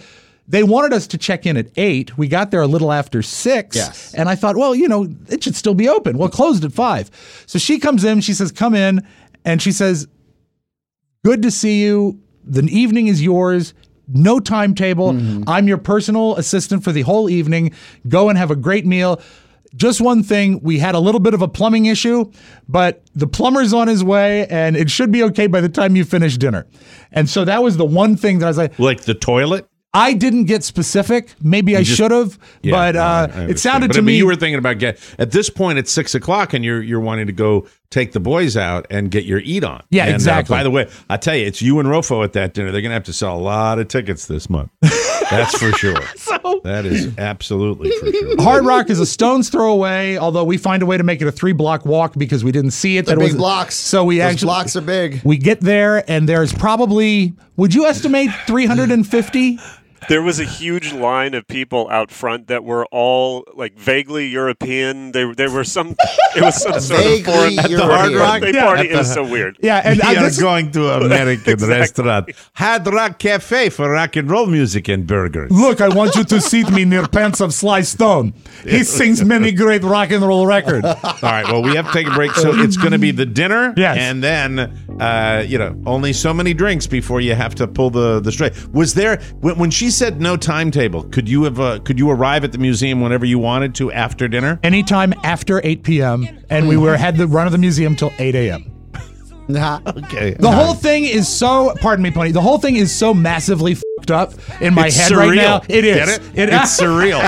they wanted us to check in at eight. We got there a little after six. Yes. And I thought, well, you know, it should still be open. Well, it closed at five. So she comes in, she says, come in. And she says, good to see you. The evening is yours. No timetable. Mm-hmm. I'm your personal assistant for the whole evening. Go and have a great meal. Just one thing, we had a little bit of a plumbing issue, but the plumber's on his way, and it should be okay by the time you finish dinner. And so that was the one thing that I was like... Like the toilet? I didn't get specific. Maybe you I should have, yeah, but uh, no, it sounded but, to but me... you were thinking about get at this point it's six o'clock, and you're you're wanting to go take the boys out and get your eat on. Yeah, and, exactly. Uh, by the way, I tell you, it's you and Rofo at that dinner. They're going to have to sell a lot of tickets this month. That's for sure. So, that is absolutely for sure. Hard Rock is a stone's throw away, although we find a way to make it a three-block walk because we didn't see it. They're that big was, blocks. So we Those actually blocks are big. We get there, and there's probably, would you estimate three hundred fifty? There was a huge line of people out front that were all like vaguely European. They there were some. It was some sort of foreign at the Hard Rock birthday yeah. party. The, it was so weird. Yeah, and we I, are this, going to an American exactly. restaurant, Hard Rock Cafe for rock and roll music and burgers. Look, I want you to seat me near Pants of Sly Stone. He sings many great rock and roll records. All right, well, we have to take a break, so it's going to be the dinner, yes. and then uh, you know only so many drinks before you have to pull the the straight. Was there when, when she said no timetable? Could you have uh, could you arrive at the museum whenever you wanted to after dinner? Anytime after eight p.m. and we were had the run of the museum till eight a.m. Nah. Okay. The whole thing is so, pardon me, Pony, the whole thing is so massively f***ed up in my it's head surreal. right now. It is. Get it? It, it's surreal.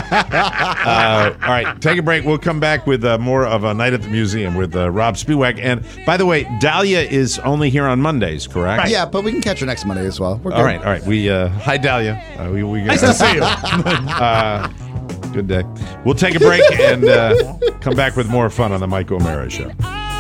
uh, all right, take a break. We'll come back with uh, more of A Night at the Museum with uh, Rob Spiewak. And by the way, Dahlia is only here on Mondays, correct? Right. Yeah, but we can catch her next Monday as well. We're good. All right, all right. We uh, Hi, Dahlia. Uh, we, we, nice uh, to see you. uh, good day. We'll take a break and uh, come back with more fun on the Mike O'Mara Show.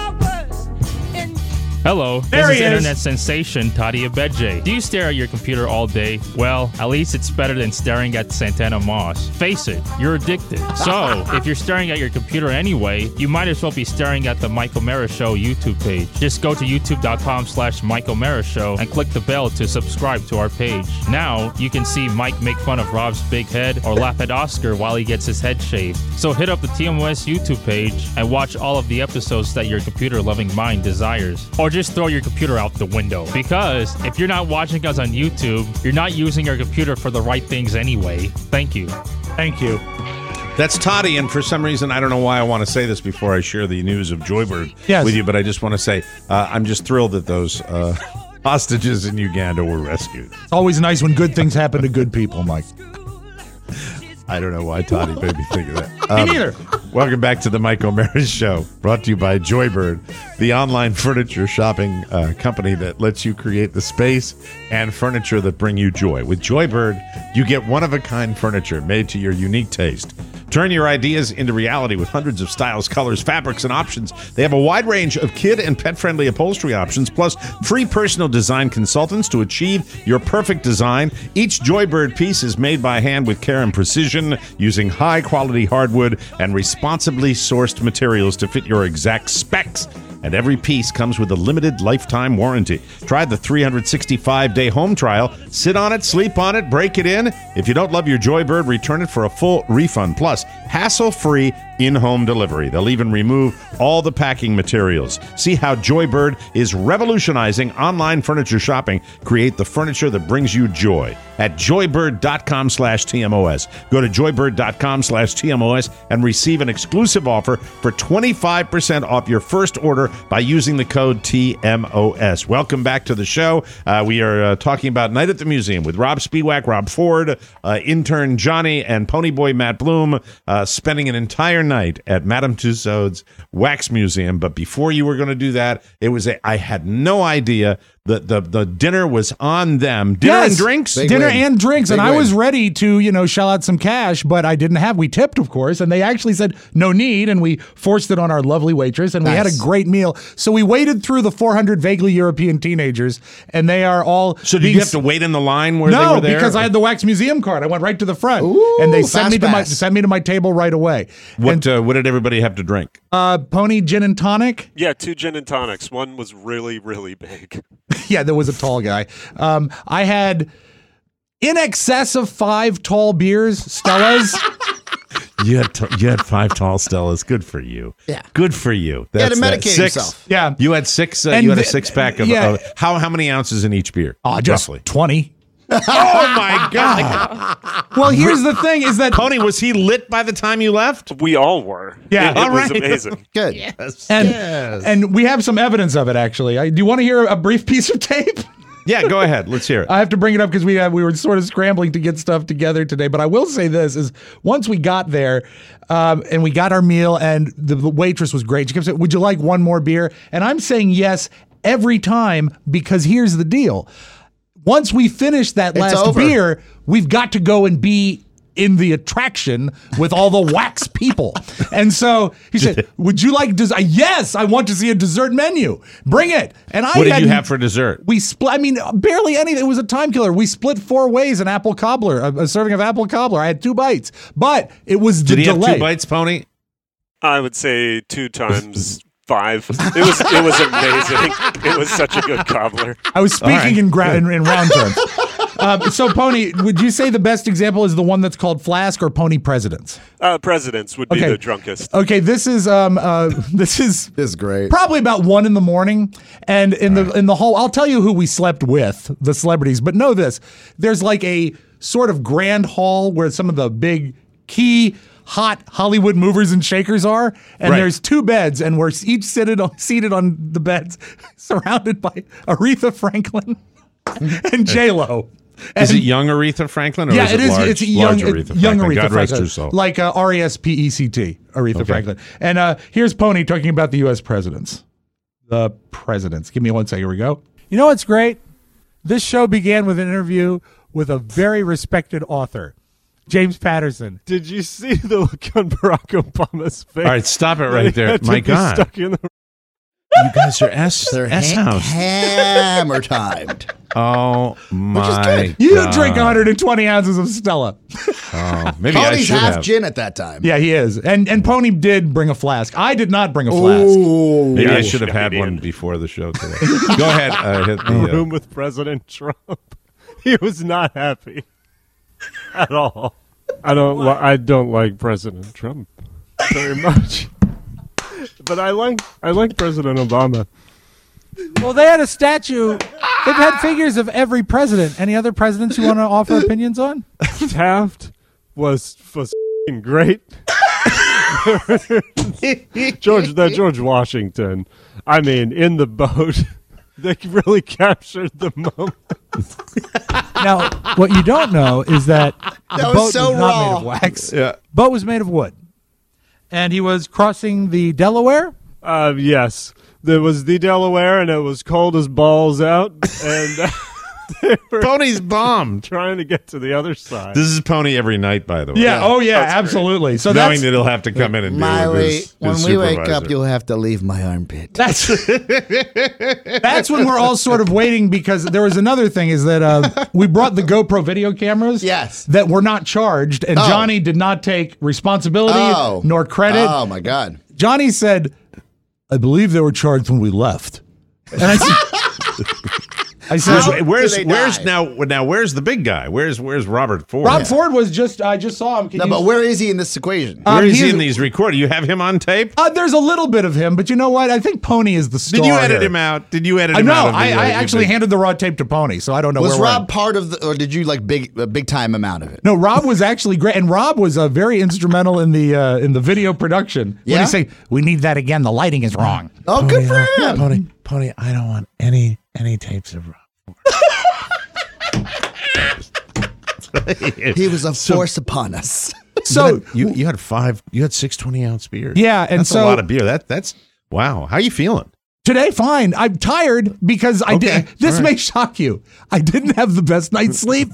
Hello, there this is, is internet sensation Toddy Abedje. Do you stare at your computer all day? Well, at least it's better than staring at Santana Moss. Face it, you're addicted. So, if you're staring at your computer anyway, you might as well be staring at the Mike O'Mara Show YouTube page. Just go to youtube.com slash Mike O'Mara Show and click the bell to subscribe to our page. Now, you can see Mike make fun of Rob's big head or laugh at Oscar while he gets his head shaved. So hit up the T M O S YouTube page and watch all of the episodes that your computer-loving mind desires. Or just throw your computer out the window. Because if you're not watching us on YouTube, you're not using your computer for the right things anyway. Thank you. Thank you. That's Toddy, and for some reason, I don't know why I want to say this before I share the news of Joybird yes. with you, but I just want to say uh, I'm just thrilled that those uh, hostages in Uganda were rescued. It's always nice when good things happen to good people, Mike. I don't know why Toddy made me think of that. Um, Um, me neither. Welcome back to the Mike O'Mara Show, brought to you by Joybird, the online furniture shopping uh, company that lets you create the space and furniture that bring you joy. With Joybird, you get one-of-a-kind furniture made to your unique taste. Turn your ideas into reality with hundreds of styles, colors, fabrics, and options. They have a wide range of kid and pet-friendly upholstery options, plus free personal design consultants to achieve your perfect design. Each Joybird piece is made by hand with care and precision, using high-quality hardwood and responsibly sourced materials to fit your exact specs. And every piece comes with a limited lifetime warranty. Try the three hundred sixty-five day home trial. Sit on it, sleep on it, break it in. If you don't love your Joybird, return it for a full refund. Plus, hassle-free in-home delivery. They'll even remove all the packing materials. See how Joybird is revolutionizing online furniture shopping. Create the furniture that brings you joy at joybird.com slash TMOS. Go to joybird.com slash TMOS and receive an exclusive offer for twenty-five percent off your first order by using the code T M O S. Welcome back to the show. Uh, we are uh, talking about Night at the Museum with Rob Spiewak, Rob Ford, uh, intern Johnny, and Ponyboy Matt Bloom, uh, spending an entire night at Madame Tussauds Wax Museum. But before you were going to do that, it was a, I had no idea The, the the dinner was on them. Dinner yes, and drinks? Big dinner win. and drinks. Big and I win. was ready to, you know, shell out some cash, but I didn't have. We tipped, of course, and they actually said no need, and we forced it on our lovely waitress, and nice. we had a great meal. So we waited through the four hundred vaguely European teenagers, and they are all. So did you have to wait in the line where no, they were there? No, because I had the Wax Museum card. I went right to the front, Ooh, and they sent me to my pass. sent me to my table right away. What and, uh, what did everybody have to drink? Uh, Pony gin and tonic. Yeah, two gin and tonics. One was really, really big. Yeah, there was a tall guy. Um, I had In excess of five tall beers, Stellas. You had t- you had five tall Stellas. Good for you. Yeah. Good for you. You had to that. medicate six, yourself. Yeah. You had six. Uh, And you had a the- six pack of. yeah. Uh, how how many ounces in each beer? Oh, just roughly. twenty. Oh my God! Well, here's the thing: is that Pony, was he lit by the time you left? We all were. Yeah. It, it All was right. amazing. Good. Yes. and yes. and we have some evidence of it actually. I, do you want to hear a brief piece of tape? Yeah, go ahead. Let's hear it. I have to bring it up because we have, we were sort of scrambling to get stuff together today. But I will say this: is once we got there, um, and we got our meal, and the, the waitress was great. She kept saying, "Would you like one more beer?" And I'm saying yes every time because here's the deal: once we finish that It's last over. beer, we've got to go and be in the attraction with all the wax people. And so he said, "Would you like dessert?" Yes, I want to see a dessert menu. Bring it. And I What did you hadn't- have for dessert? We split. I mean, barely anything. It was a time killer. We split four ways an apple cobbler, a, a serving of apple cobbler. I had two bites, but it was the Did he delay. have two bites, Pony? I would say two times five. It was it was amazing. It was such a good cobbler. I was speaking right. in, gra- in in round terms. Um, so, Pony, would you say the best example is the one that's called Flask or Pony Presidents? Uh, presidents would be Okay. the drunkest. Okay, this is um uh this is This is great. probably about one in the morning, and in the in the hall, I'll tell you who we slept with, the celebrities. But know this: there's like a sort of grand hall where some of the big key hot Hollywood movers and shakers are, and Right. there's two beds, and we're each seated on, seated on the beds, surrounded by Aretha Franklin and J Lo. Is it young Aretha Franklin or Yeah, is it it is. large, It's a young, large it- Aretha young Franklin? Aretha God rest Franklin, her soul. like uh, R E S P E C T, Aretha Okay. Franklin. And uh, here's Pony talking about the U S presidents. The presidents. Give me one second. Here we go. You know what's great? This show began with an interview with a very respected author, James Patterson. Did you see the look on Barack Obama's face? All right, stop it when right he there. had to My be God. stuck in the- You guys are S, They're S ha- house. hammer timed. Oh, my You God. drink one hundred twenty ounces of Stella. Oh, maybe I Pony's should half have. gin at that time. Yeah, he is. And and Pony did bring a flask. I did not bring a flask. Ooh. Maybe Yeah, I should have had Canadian. one before the show today. Go ahead. Uh, hit the, uh, room with President Trump. He was not happy at all. I don't. Li- I don't like President Trump very much, but I like. I like President Obama. Well, they had a statue. They've had figures of every president. Any other presidents you want to offer opinions on? Taft was was f***ing great. George, that George Washington. I mean, in the boat, they really captured the moment. Now, what you don't know is that the That was boat so was not raw. made of wax. yeah. Boat was made of wood, and he was crossing the Delaware. Uh, yes, there was the Delaware, and it was cold as balls out, and uh, they were Pony's bombed. trying to get to the other side. This is Pony every night, by the way. Yeah. Oh yeah. That's great. Absolutely. So Knowing that's that he'll have to come in and deal with Miley, his, when his we wake supervisor. up, you'll have to leave my armpit. That's that's when we're all sort of waiting because there was another thing is that uh, we brought the GoPro video cameras. Yes. That were not charged, and Oh. Johnny did not take responsibility Oh. nor credit. Oh, my God. Johnny said, "I believe they were charged when we left," and I said, "I said." Where's, where's, they where's die? now? Now, where's the big guy? Where's Where's Robert Ford? Rob Ford was just, I just saw him. Can No, you- but where is he in this equation? Um, Where is he he is- in these recordings? You have him on tape? Uh, there's a little bit of him, but you know what? I think Pony is the star. Did you edit here. him out? Did you edit Uh, him no, out? of the, I, uh, I you actually did- handed the raw tape to Pony, so I don't know Was where we're Rob at. part of the, or did you like big, a big time amount of it? No, Rob was actually great, and Rob was uh, very instrumental in the uh, in the video production. When Yeah? he say, "We need that again. The lighting is wrong." Oh, good for him. Pony, Pony, I don't want any any tapes of Rob. He was a force upon us. So you you had five, you had six twenty ounce beers. Yeah, and that's so- a lot of beer. That that's wow. How you feeling? today, fine. I'm tired because I Okay, did. This all right. may shock you. I didn't have the best night's sleep.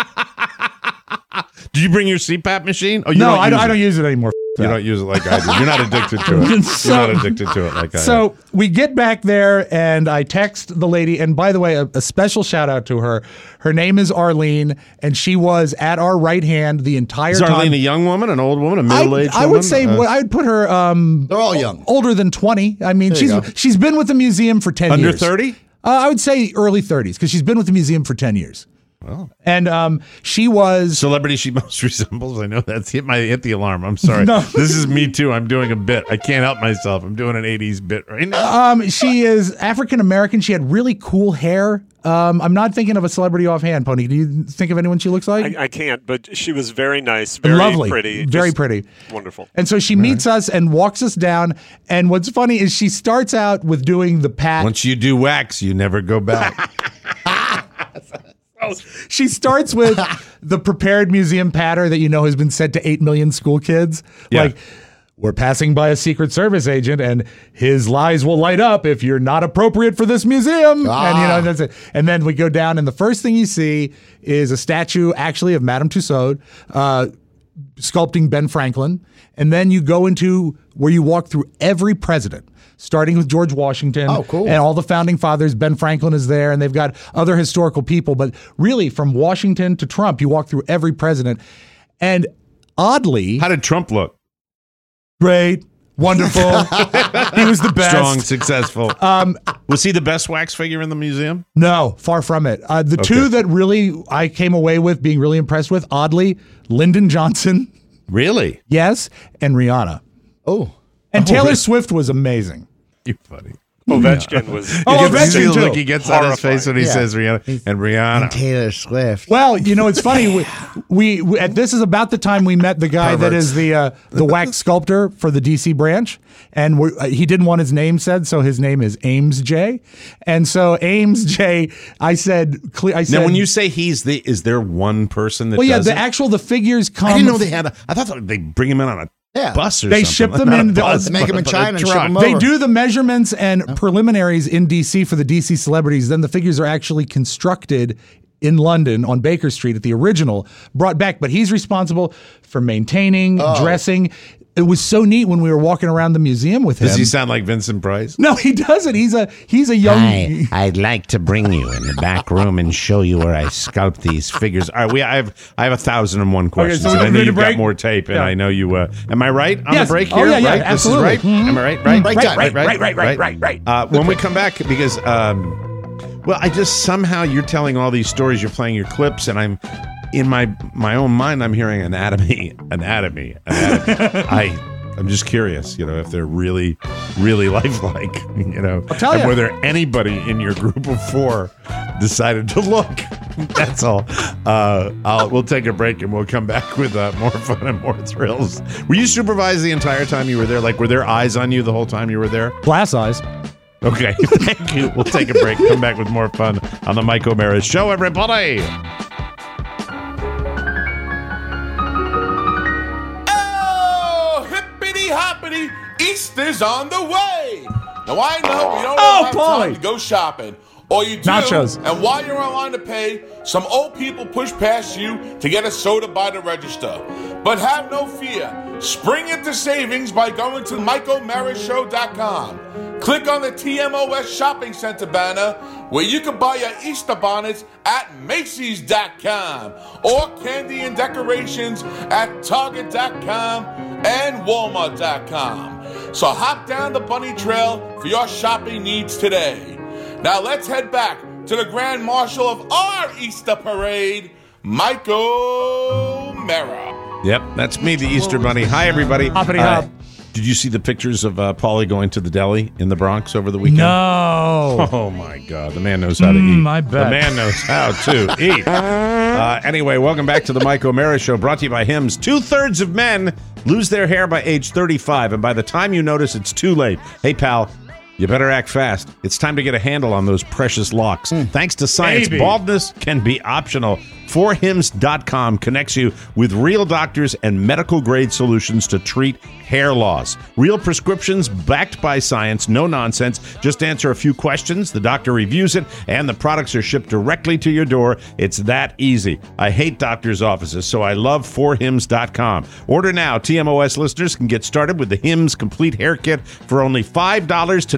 Did you bring your C PAP machine? Oh, you no, don't I use don't. I it. don't use it anymore. You don't use it like I do. You're not addicted to it. So- You're not addicted to it like I am. So we get back there, and I text the lady. And by the way, a, a special shout out to her. Her name is Arlene, and she was at our right hand the entire Is time. Arlene a young woman, an old woman, a middle aged I woman? would say Uh, well, I would put her. Um, They're all young. older than twenty. I mean, There she's you go. she's been with the museum for ten under years. thirty. Uh, I would say early thirties because she's been with the museum for ten years. Well. And um, she was celebrity she most resembles. I know that's hit my hit the alarm. I'm sorry. No. This is me too. I'm doing a bit. I can't help myself. I'm doing an eighties bit right now. Um, she is African American. She had really cool hair. Um, I'm not thinking of a celebrity offhand, Pony. Do you think of anyone she looks like? I, I can't, but she was very nice, very lovely, pretty, very just pretty, wonderful. And so she meets us and walks us down. And what's funny is she starts out with doing the pat. Once you do wax, you never go back. She starts with the prepared museum patter that you know has been said to eight million school kids. Yeah. Like, we're passing by a Secret Service agent and his lies will light up if you're not appropriate for this museum. Ah. And you know, that's it. And then we go down and the first thing you see is a statue actually of Madame Tussauds uh, sculpting Ben Franklin. And then you go into where you walk through every president, starting with George Washington. Oh, cool. And all the founding fathers. Ben Franklin is there, and they've got other historical people. But really, from Washington to Trump, you walk through every president. And oddly... How did Trump look? Great. Wonderful. He was the best. Strong, successful. Um, was he the best wax figure in the museum? No, far from it. Uh, the Okay. two that really I came away with being really impressed with, oddly, Lyndon Johnson. Really? Yes, and Rihanna. Oh. And Oh, Taylor really? Swift was amazing. You're funny. Ovechkin was. Oh, You get to see Ovechkin the too. look he gets on his face when he Yeah. says Rihanna and Rihanna. And Taylor Swift. Well, you know, it's funny. We, we, we at, this is about the time we met the guy that Perverts. is the uh, the wax sculptor for the D C branch, and we, uh, he didn't want his name said, so his name is Ames J. And so Ames J. I said, cle- I said, Now, when you say he's the, is there one person that well, yeah, does the it? actual the figures come. I didn't know they had a, I thought they bring him in on a Yeah. bus or They something. ship them Not a in- bus, Make 'em in but a China and ship truck. 'em They over. do the measurements and preliminaries in D C for the D C celebrities. Then the figures are actually constructed in London on Baker Street at the original, brought back. But he's responsible for maintaining, Oh. dressing. It was so neat when we were walking around the museum with him. Does he sound like Vincent Price? No, he doesn't. He's a he's a young. Hi, I'd like to bring you in the back room and show you where I sculpt these figures. All right, we I have I have a thousand and one questions. so we and I don't know need you've a got break? more tape, and Yeah. I know you. Uh, am I right on Yes. the break Oh, here? yeah, yeah, right? absolutely. This is right. Mhm. Am I right? Right. Right, right. right, right, right, right, right, right. Uh, when we come back, because um, well, I just somehow you're telling all these stories. You're playing your clips, and I'm in my my own mind. I'm hearing anatomy, anatomy, anatomy. I. I'm just curious, you know, if they're really, really lifelike, you know, I'll tell and ya. whether anybody in your group of four decided to look. That's all. Uh, I'll, we'll take a break and we'll come back with uh, more fun and more thrills. Were you supervised the entire time you were there? Like, were there eyes on you the whole time you were there? Glass eyes. Okay, thank you. We'll take a break. Come back with more fun on the Mike O'Mara Show, everybody. Oh, hippity hoppity, Easter's on the way. Now I know you don't Oh, have Paulie. time to go shopping, or you do. Nachos. And while you're online to pay, some old people push past you to get a soda by the register. But have no fear. Spring into savings by going to Mike O'Mara Show dot com. Click on the T M O S Shopping Center banner where you can buy your Easter bonnets at Macy's dot com or candy and decorations at Target dot com and Walmart dot com. So hop down the bunny trail for your shopping needs today. Now let's head back to the Grand Marshal of our Easter Parade, Mike O'Mara. Yep, that's me, the Easter Bunny. Hi, everybody. Hoppity Uh, hop. Did you see the pictures of uh, Paulie going to the deli in the Bronx over the weekend? No. Oh, my God. The man knows how to Mm, eat. I bet. The man knows how to eat. Uh, anyway, welcome back to the Mike O'Mara Show, brought to you by Hims. Two-thirds of men lose their hair by age thirty-five, and by the time you notice, it's too late. Hey, pal, you better act fast. It's time to get a handle on those precious locks. Thanks to science, Baby. baldness can be optional. four hims dot com connects you with real doctors and medical-grade solutions to treat hair loss. Real prescriptions backed by science, no nonsense. Just answer a few questions, the doctor reviews it, and the products are shipped directly to your door. It's that easy. I hate doctor's offices, so I love four hims dot com. Order now. T M O S listeners can get started with the Hims Complete Hair Kit for only five dollars today.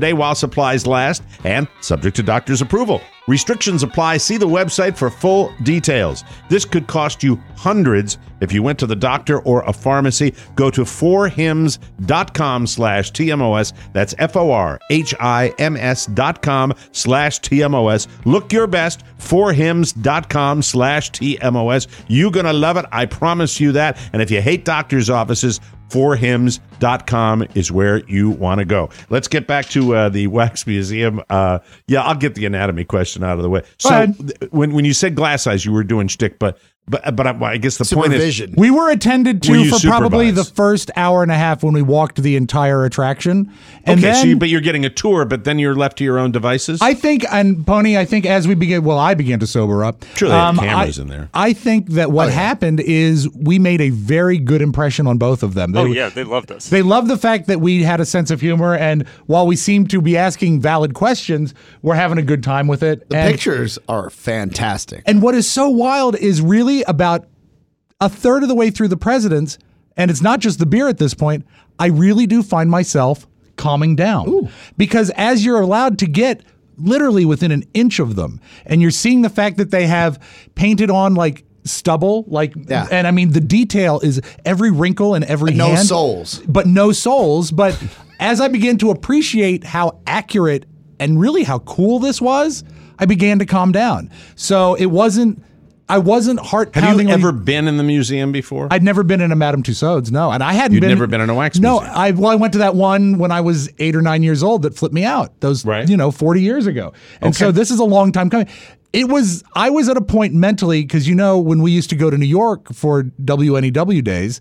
today while supplies last and subject to doctor's approval. Restrictions apply. See the website for full details. This could cost you hundreds if you went to the doctor or a pharmacy. Go to four hims dot com slash T M O S. That's F O R H I M S dot com slash T M O S. Look your best. four hims dot com slash T M O S. You're going to love it. I promise you that. And if you hate doctor's offices, four hims dot com is where you want to go. Let's get back to uh, the Wax Museum. Uh, yeah, I'll get the anatomy question out of the way. So th- when when you said glass eyes, you were doing shtick, but but but I, I guess the point is we were attended to Were you for probably the supervised? first hour and a half when we walked the entire attraction, and okay, then so you, but you're getting a tour, but then you're left to your own devices. I think, and Pony, I think as we begin, well, I began to sober up. Sure, they have Um, cameras I, in there. I think that what Oh, yeah. happened is we made a very good impression on both of them. They, Oh yeah, they loved us. They loved the fact that we had a sense of humor, and while we seemed to be asking valid questions, we're having a good time with it. The and, pictures are fantastic. and what is so wild is really about a third of the way through the presidents, and it's not just the beer at this point, I really do find myself calming down. Because as you're allowed to get literally within an inch of them, and you're seeing the fact that they have painted on like stubble, like, Yeah. and I mean, the detail is every wrinkle and every But no hand. souls. But no souls. But as I began to appreciate how accurate and really how cool this was, I began to calm down. So it wasn't, I wasn't heart Have pounding. you ever been in the museum before? I'd never been in a Madame Tussauds, no, and I hadn't. You'd been, never been in a wax No, museum? I well, I went to that one when I was eight or nine years old that flipped me out. Those, Right. you know, forty years ago, and so Okay. this is a long time coming. It was. I was at a point mentally because you know when we used to go to New York for W N E W days,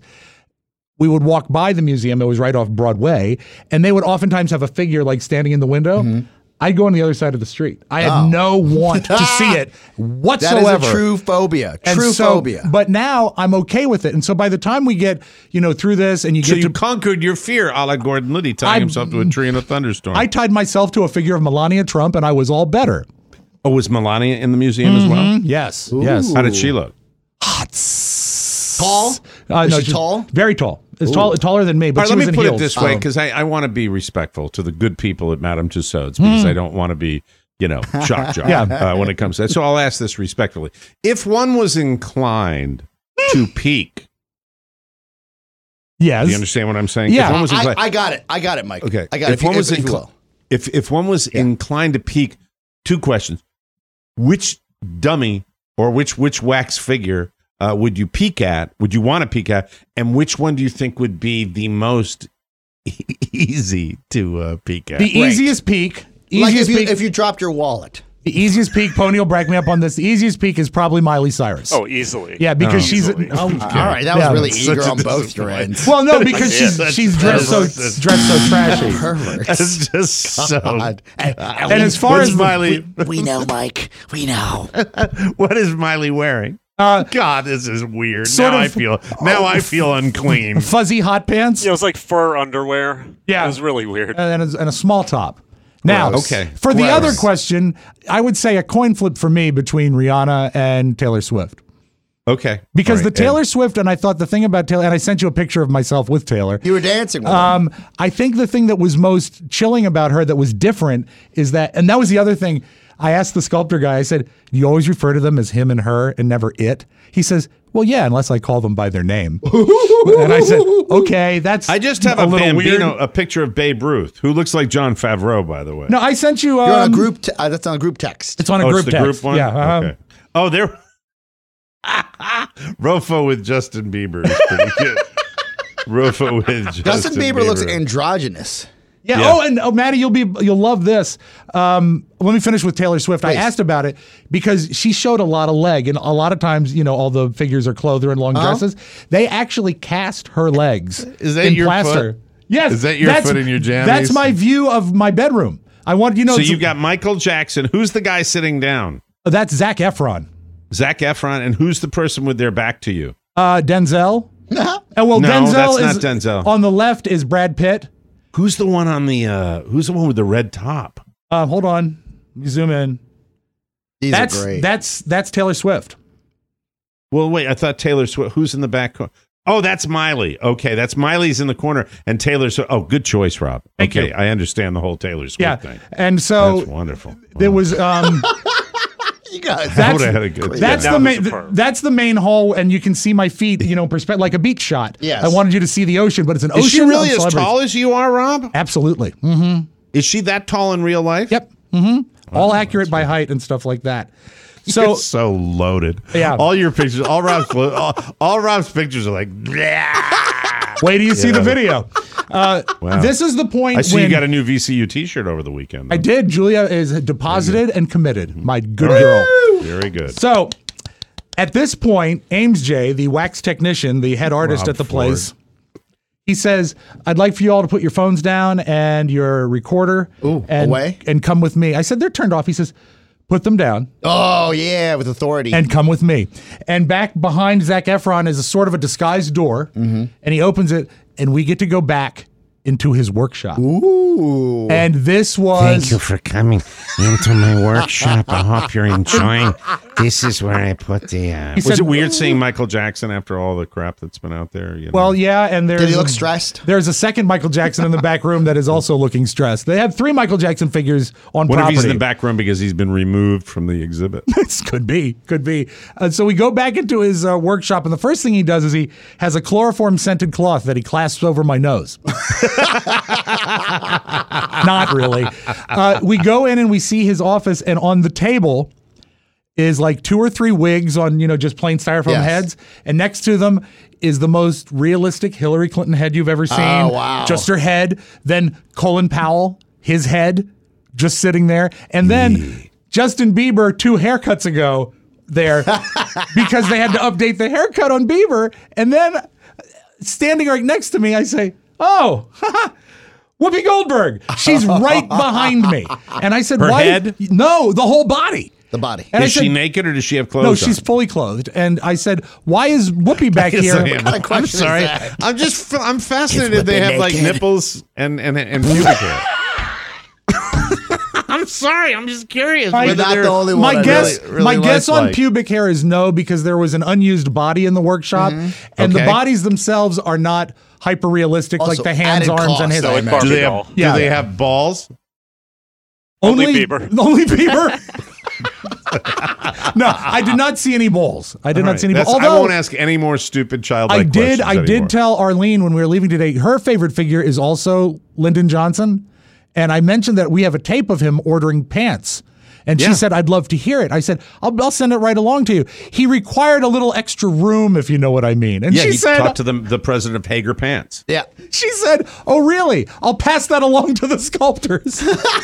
we would walk by the museum. It was right off Broadway, and they would oftentimes have a figure like standing in the window. Mm-hmm. I'd go on the other side of the street. I had Oh. no want to see it whatsoever. That is a true phobia. And True so- phobia. But now I'm okay with it. And so by the time we get, you know, through this and you So get you to conquered your fear, a la Gordon Liddy tying I- himself to a tree in a thunderstorm. I tied myself to a figure of Melania Trump and I was all better. oh, was Melania in the museum as well? Mhm. Yes. Yes. How did she look? Tall? Uh, Is no, she she's tall? Very tall. As tall, taller than me, but All right, she let was me in put heels. it this way, Oh. because I, I want to be respectful to the good people at Madame Tussauds, because Hmm. I don't want to be, you know, shock jock Yeah. uh, when it comes to that. So I'll ask this respectfully. If one was inclined to peek, Yes. do you understand what I'm saying? Yeah. If one was I, inclined, I got it. I got it, Mike. okay. I got if it. one If- was if you incli- will. if if one was inclined to peek, two questions: which dummy or which which wax figure uh, would you peek at? Would you want to peek at? And which one do you think would be the most easy to uh, peek at? The easiest peak. Like Easiest if you, peak. if you dropped your wallet. the easiest peak. Pony will back me up on this. The easiest peak is probably Miley Cyrus. Oh, easily. Yeah, because Oh. she's. Easily. oh, All right, that was Yeah. really Such eager a on both your disappointment. ends. Well, no, because Yeah, she's that's- she's dressed so that's- dressed so trashy. Perverts. That's just so. God. And, And as far What's as Miley? we know, Mike. We know. What is Miley wearing? uh, God, this is weird. Sort now of- I feel. Now I feel unclean. fuzzy hot pants, Yeah, it was like fur underwear. Yeah. It was really weird. and, a, and a small top. Now, Gross. Okay. for the Gross. other question, I would say a coin flip for me between Rihanna and Taylor Swift. Okay. Because All the right, Taylor and- Swift, and I thought the thing about Taylor, and I sent you a picture of myself with Taylor. You were dancing with Um, I think the thing that was most chilling about her that was different is that, and that was the other thing. I asked the sculptor guy, I said, do you always refer to them as him and her and never it? He says, well, yeah, unless I call them by their name. And I said, okay, that's I just have a a, little Bambino, weird. a picture of Babe Ruth, who looks like John Favreau, by the way. No, I sent you. Um, You're on a group. Te- uh, that's on a group text. It's on a oh, group it's the text. group one? Yeah. uh-huh. Okay. Oh, there. Rofo with Justin Bieber is pretty good. Rofo with Justin, Justin Bieber, looks androgynous. Yeah. Yeah. Oh, and oh, Maddie, you'll be you'll love this. Um, let me finish with Taylor Swift. I Please. asked about it because she showed a lot of leg, and a lot of times, you know, all the figures are clothed in long Uh-huh. dresses. They actually cast her legs. Is that in your plaster. foot? Yes. Is that your that's- foot in your jammies? That's my view of my bedroom. I want you know. So it's- you've got Michael Jackson. Who's the guy sitting down? that's Zac Efron, Zac Efron. And who's the person with their back to you? uh, Denzel. And well, No, Denzel that's is not Denzel. on the left is Brad Pitt. Who's the one on the? Uh, who's the one with the red top? Uh, hold on, let me zoom in. These That's are great. that's that's Taylor Swift. Well, wait. I thought Taylor Swift. Who's in the back? Oh, that's Miley. Okay, that's Miley's in the corner, and Taylor's. Oh, good choice, Rob. Thank okay, you. I understand the whole Taylor Swift Yeah, thing. and so that's wonderful. There was. Um, you guys, I that's would've had a good that's time. the That main. was th- that's the main hole, and you can see my feet. You know, perspective like a beach shot. Yes. I wanted you to see the ocean, but it's an ocean. Is she really of as celebrities. tall as you are, Rob? Absolutely. Mm-hmm. Is she that tall in real life? Yep. Mm-hmm. All accurate by height and stuff like that. So You're so loaded. Yeah. All your pictures, all Rob's, all, all Rob's pictures are like. Wait till you see Yeah. the video. Uh, Wow. This is the point. I see when you got a new V C U T-shirt over the weekend. I did. Julia is deposited and committed. My good All right. girl. Very good. So, at this point, Ames J, the wax technician, the head artist Rob at the Ford. place, he says, "I'd like for you all to put your phones down and your recorder and, away? and come with me." I said, "They're turned off." He says, "Put them down Oh yeah, with authority. and come with me." And back behind Zac Efron is a sort of a disguised door, and he opens it, and we get to go back into his workshop. Ooh. And this was Thank you for coming into my workshop. I hope you're enjoying. This is where I put the. Uh, He Was said- it weird seeing Michael Jackson after all the crap that's been out there? You know? Well, yeah, and there's Did he look a- stressed? There's a second Michael Jackson in the back room that is also looking stressed. They have three Michael Jackson figures on what if property. he's in the back room because he's been removed from the exhibit? This could be, could be. Uh, so we go back into his uh, workshop, and the first thing he does is he has a chloroform scented cloth that he clasps over my nose. Not really. Uh, we go in and we see his office, and on the table is like two or three wigs on, you know, just plain styrofoam Yes. heads. And next to them is the most realistic Hillary Clinton head you've ever seen. Oh, wow. Just her head. Then Colin Powell, his head, just sitting there. And then Justin Bieber, two haircuts ago, there, because they had to update the haircut on Bieber. And then standing right next to me, I say, "Oh, Whoopi Goldberg. She's right behind me." And I said, Her "Why?" head? No, the whole body. The body. And I Is she said- naked or does she have clothes No, on? she's fully clothed. And I said, "Why is Whoopi back Yes, here?" I am. kind of question I'm is sorry. that? I'm just I'm fascinated. Is They Whippy have like naked? nipples and and and pubic hair. I'm sorry. I'm just curious. My- You're not the only one. My I guess, really- really my guess on lifelike. pubic hair is no, because there was an unused body in the workshop, and the Okay. bodies themselves are not hyper realistic, like Also, the hands, added arms, cost, and his. I like imagine. Do Barbie they have doll. Yeah. Do they have balls? Only Bieber. Only Bieber. No, I did not see any balls. I did All not right. see any That's- balls. I Although won't ask any more stupid childlike I did, questions I anymore. did tell Arlene when we were leaving today, her favorite figure is also Lyndon Johnson, and I mentioned that we have a tape of him ordering pants. And Yeah. she said, "I'd love to hear it." I said, I'll, I'll send it right along to you. He required a little extra room, if you know what I mean. And Yeah, she he said, talked to the the president of Hager Pants. Yeah. she said, "Oh, really? I'll pass that along to the sculptors."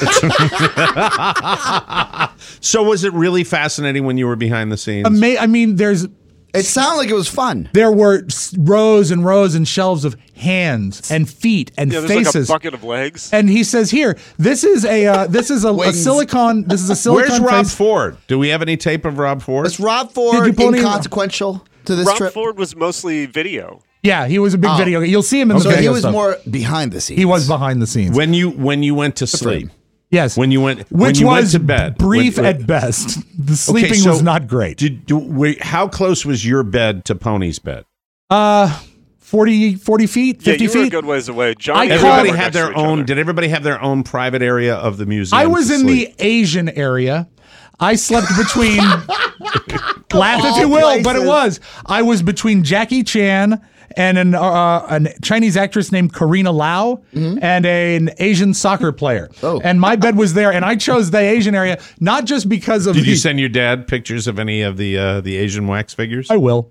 So was it really fascinating when you were behind the scenes? Ama- I mean, there's It sounded like it was fun. there were s- rows and rows and shelves of hands and feet and Yeah, there's like a faces. bucket of legs. And he says, "Here, this is a uh, this is a, a Wings. silicon. This is a silicon Where's Rob face." Ford? Do we have any tape of Rob Ford? Is Rob Did Ford you pull any- inconsequential to this Rob trip? Ford was mostly video. Yeah, he was a big Oh. video. You'll see him in the So video he was stuff. more behind the scenes. He was behind the scenes. when you when you went to sleep. Yes, When you went when which you was went to bed. brief When- at best. The sleeping Okay, so was not great. Did do, wait, how close was your bed to Pony's bed? Uh, forty, forty feet, Yeah, fifty you were a feet. good ways away. Johnny I and called- I Everybody were had next to their each own. other. Did everybody have their own private area of the museum? I was to in sleep? the Asian area. I slept between. Laugh if you will, All but it places. was. I was between Jackie Chan and an uh, an Chinese actress named Karina Lau and a, an Asian soccer player. Oh. And my bed was there, and I chose the Asian area not just because of. Did you the- send your dad pictures of any of the uh, the Asian wax figures? I will.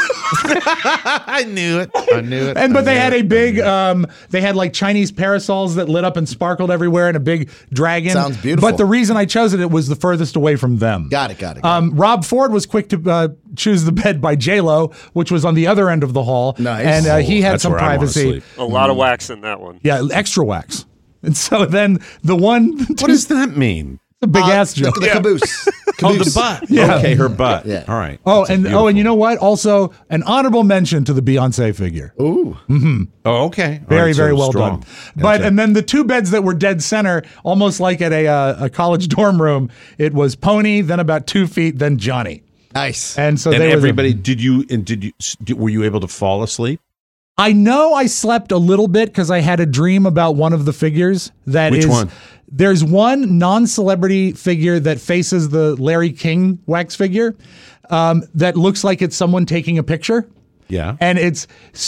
I knew it. I knew it. And I but they knew had it. a big, um, they had like Chinese parasols that lit up and sparkled everywhere, and a big dragon. Sounds beautiful. But the reason I chose it, it was the furthest away from them. Got it, got it. got Um, Rob Ford was quick to uh, choose the bed by J Lo, which was on the other end of the hall. Nice. And uh, he Oh, had that's some where I wanna privacy. sleep. A lot of wax in that one. Yeah, extra wax. And so then the one, What does that mean? the big Uh, ass the, joke. the caboose. Oh, the Caboose. butt. Yeah. Okay, her butt. Yeah. All right. Oh, That's and beautiful. oh, and you know what? Also, an honorable mention to the Beyonce figure. Ooh. Oh, okay. All Very, right, so very well strong. done. But Gotcha. and then the two beds that were dead center, almost like at a uh, a college dorm room. It was Pony, then about two feet, then Johnny. Nice. And so and they everybody, were the, did you and did you did, were you able to fall asleep? I know I slept a little bit because I had a dream about one of the figures. That Which is, one? There's one non-celebrity figure that faces the Larry King wax figure um, that looks like it's someone taking a picture. Yeah. And it's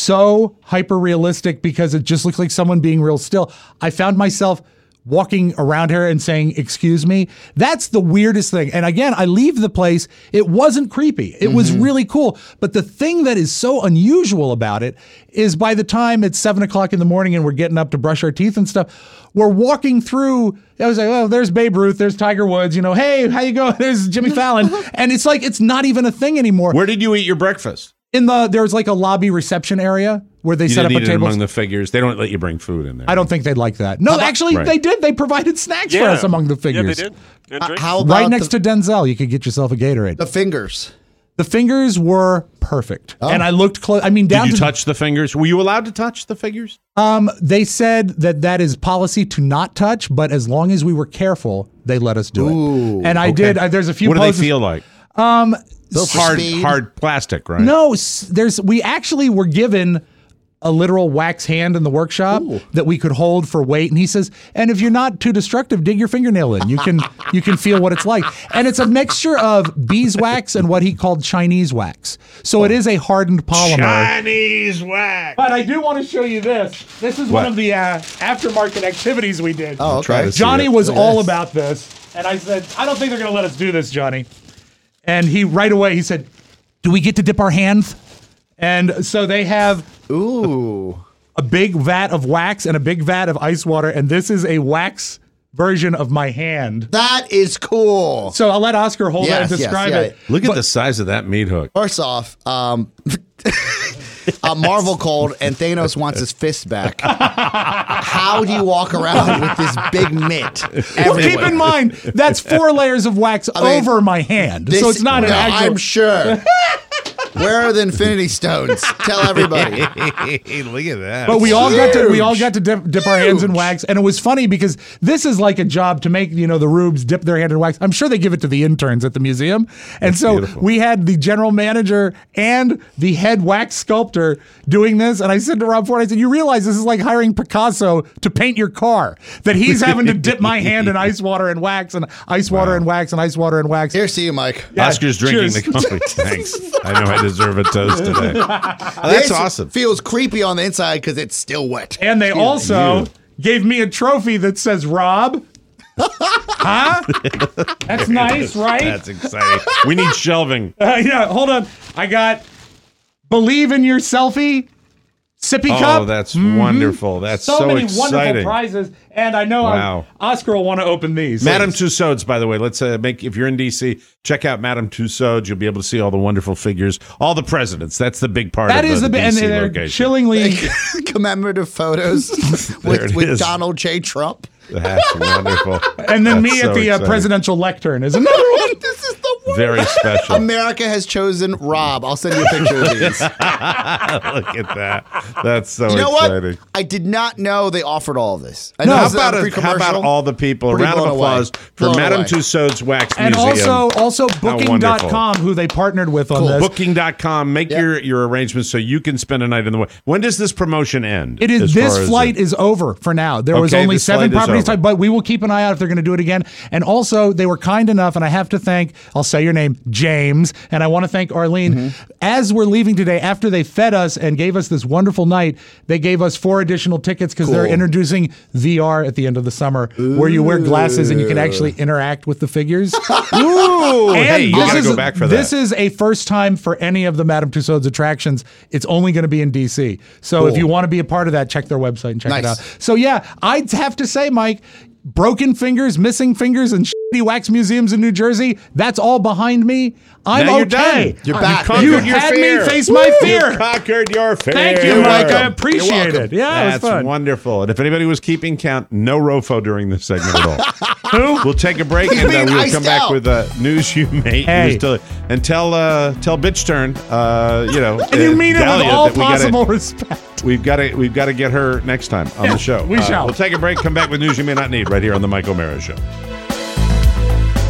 so hyper realistic because it just looks like someone being real still. I found myself walking around her and saying, excuse me. That's the weirdest thing. And again, I leave the place. It wasn't creepy. It mm-hmm. was really cool. But the thing that is so unusual about it is by the time it's seven o'clock in the morning and we're getting up to brush our teeth and stuff, we're walking through. I was like, oh, there's Babe Ruth. There's Tiger Woods. You know, hey, how you going? There's Jimmy Fallon. And it's like, it's not even a thing anymore. Where did you eat your breakfast? In the, there was like a lobby reception area where they you set up a table. table Among the figures, they don't let you bring food in there. I don't think they'd like that. No, about, actually, right. they did. They provided snacks yeah. for us among the figures. Yeah, they did. And drinks. How about right next the, to Denzel, you could get yourself a Gatorade. the fingers? The fingers were perfect, Oh. and I looked close. I mean, down Did you to touch the fingers? Were you allowed to touch the figures? um, they said that that is policy to not touch, but as long as we were careful, they let us do Ooh, it. And I okay. did. I, there's a few. What poses. do they feel like? Um, Built for hard, speed. hard plastic, right? No, s- there's. We actually were given a literal wax hand in the workshop Ooh. that we could hold for weight. And he says, and if you're not too destructive, dig your fingernail in. You can you can feel what it's like. And it's a mixture of beeswax and what he called Chinese wax. So it is a hardened polymer. Chinese wax. But I do want to show you this. This is What? one of the uh, aftermarket activities we did. Oh, Try okay. to see Johnny it. was Look at all this. about this. And I said, I don't think they're going to let us do this, Johnny. And he right away, he said, do we get to dip our hands? And so they have Ooh. a big vat of wax and a big vat of ice water. And this is a wax version of my hand. That is cool. So I'll let Oscar hold Yes, that and yes, describe yeah. it. Look at But- the size of that meat hook. First off, um, uh, Marvel called and Thanos wants his fist back. How do you walk around with this big mitt? Well, keep in mind, that's four layers of wax I mean, over my hand. This- so it's not an no, actual. I'm sure. Where are the Infinity Stones? Tell everybody. Look at that. But we all got to we all Huge. got to dip, dip our hands in wax, and it was funny because this is like a job to make you know the rubes dip their hand in wax. I'm sure they give it to the interns at the museum, and That's so beautiful. we had the general manager and the head wax sculptor doing this. And I said to Rob Ford, I said, "You realize this is like hiring Picasso to paint your car? That he's having to dip my hand in ice water and wax, and ice water Wow. and wax, and ice water and wax." Here, see you, Mike. Yeah, Oscar's drinking cheers. the coffee. Thanks. I know I deserve a toast today. Oh, that's This awesome. Feels creepy on the inside because it's still wet. And they also you. gave me a trophy that says Rob. Huh? That's nice, right? That's exciting. We need shelving. Uh, yeah, hold on. I got Believe in Your Selfie sippy Oh, cup. that's Mhm. wonderful. That's so, so many wonderful exciting. prizes. And I know Wow. I, Oscar will want to open these. Madame Tussauds, by the way, let's uh, make, if you're in D C, check out Madame Tussauds. You'll be able to see all the wonderful figures, all the presidents. That's the big part That of is the, the the bit, and D C they're location. chillingly. Commemorative photos There with, it with is. Donald J. Trump. That's wonderful. And then That's me so at the uh, exciting. presidential lectern is another one. This is the one. Very special. America has chosen Rob. I'll send you a picture of these. Look at that. That's so You know exciting. what? I did not know they offered all this. I No, know how this is about, a a, free how about commercial. all the people? A Pretty round of blown away. applause for Blown Madame away. Tussauds Wax And Museum. also, also How Booking dot wonderful. com, who they partnered with on this. Booking dot com. Make Yep. your, your arrangements so you can spend a night in the way. When does this promotion end? It is. as This far as flight it- is over for now. There was Okay, only this seven flight is properties, over. but we will keep an eye out if they're going to do it again. And also, they were kind enough, and I have to thank. I'll say your name, James, and I want to thank Arlene. Mm-hmm. As we're leaving today, after they fed us and gave us this wonderful night, they gave us four additional tickets because they're Cool. introducing V R at the end of the summer, where you wear glasses and you can actually interact with the figures. Ooh, And hey, you this got to is- go back for This that. is a first time for any of the Madame Tussauds attractions. It's only going to be in D C. So if Cool. you want to be a part of that, check their website and check it Nice. out. So yeah, I'd have to say, Mike, broken fingers, missing fingers, and shitty wax museums in New Jersey, that's all behind me. I'm Now you're okay. done. You're I- back. conquered You your had fear. me face my fear. You conquered your fear. Thank you, You're Mike. I welcome. appreciate You're welcome. it. Yeah, That's it was fun. wonderful. And if anybody was keeping count, no Rofo during this segment at all. Who? We'll take a break He's and uh, being we'll iced come back out. with uh, news you made. Hey. News to- and tell uh, tell Bitch Turn, uh, you know, And you uh, mean it with Dahlia all that we gotta- possible respect. We've got to we've got to get her next time on Yeah, the show. we Uh, shall. We'll take a break. Come back with news you may not need right here on the Mike O'Mara Show.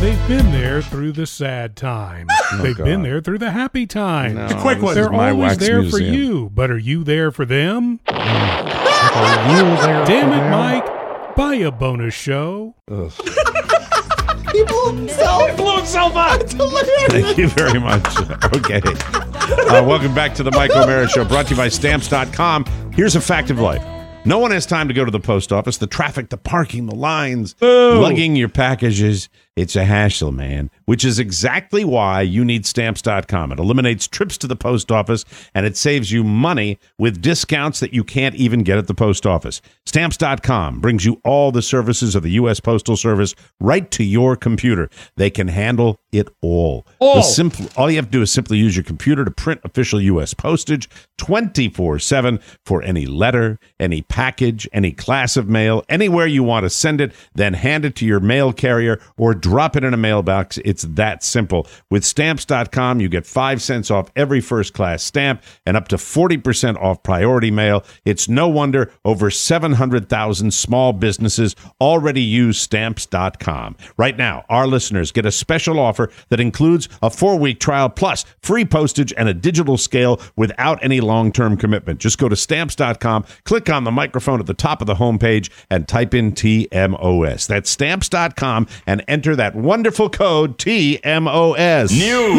They've been there through the sad times. Oh, They've God. been there through the happy times. No, Quick one. They're this is my always wax there for museum. you, but are you there for them? Are you there Damn for it, them? Mike. Buy a bonus show. Ugh. He blew himself. He blew himself up. Thank you very much. Okay. Uh, welcome back to the Mike O'Mara Show, brought to you by Stamps dot com. Here's a fact of life. No one has time to go to the post office. The traffic, the parking, the lines, Boo. lugging your packages. It's a hassle, man, which is exactly why you need Stamps dot com. It eliminates trips to the post office, and it saves you money with discounts that you can't even get at the post office. Stamps dot com brings you all the services of the U S Postal Service right to your computer. They can handle it all. All. The simple, all you have to do is simply use your computer to print official U S postage twenty-four seven for any letter, any package, any class of mail, anywhere you want to send it, then hand it to your mail carrier or drop it in a mailbox. It's that simple. With Stamps dot com, you get five cents off every first-class stamp and up to forty percent off priority mail. It's no wonder over seven hundred thousand small businesses already use Stamps dot com. Right now, our listeners get a special offer that includes a four-week trial plus free postage and a digital scale without any long-term commitment. Just go to Stamps dot com, click on the microphone at the top of the homepage, and type in T M O S. That's Stamps dot com and enter that wonderful code T M O S. News.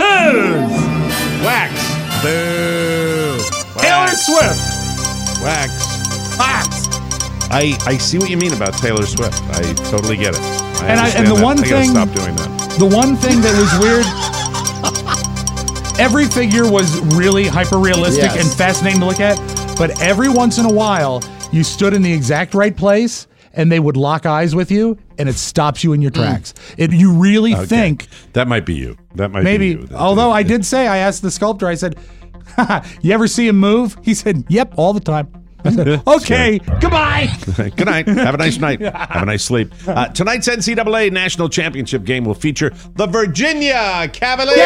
Wax. Boo. Taylor Swift. Wax. Wax. I, I see what you mean about Taylor Swift. I totally get it. I And I- and understand the that. one I gotta thing- stop doing that. The one thing that was weird, every figure was really hyper realistic Yes. and fascinating to look at, but every once in a while, you stood in the exact right place and they would lock eyes with you and it stops you in your tracks. It, you really Okay. think That might be you. That might maybe, be you. although I did say, I asked the sculptor, I said, you ever see him move? He said, yep, all the time. I said, okay, goodbye. Good night. Have a nice night. Have a nice sleep. Uh, tonight's N C double A National Championship game will feature the Virginia Cavaliers.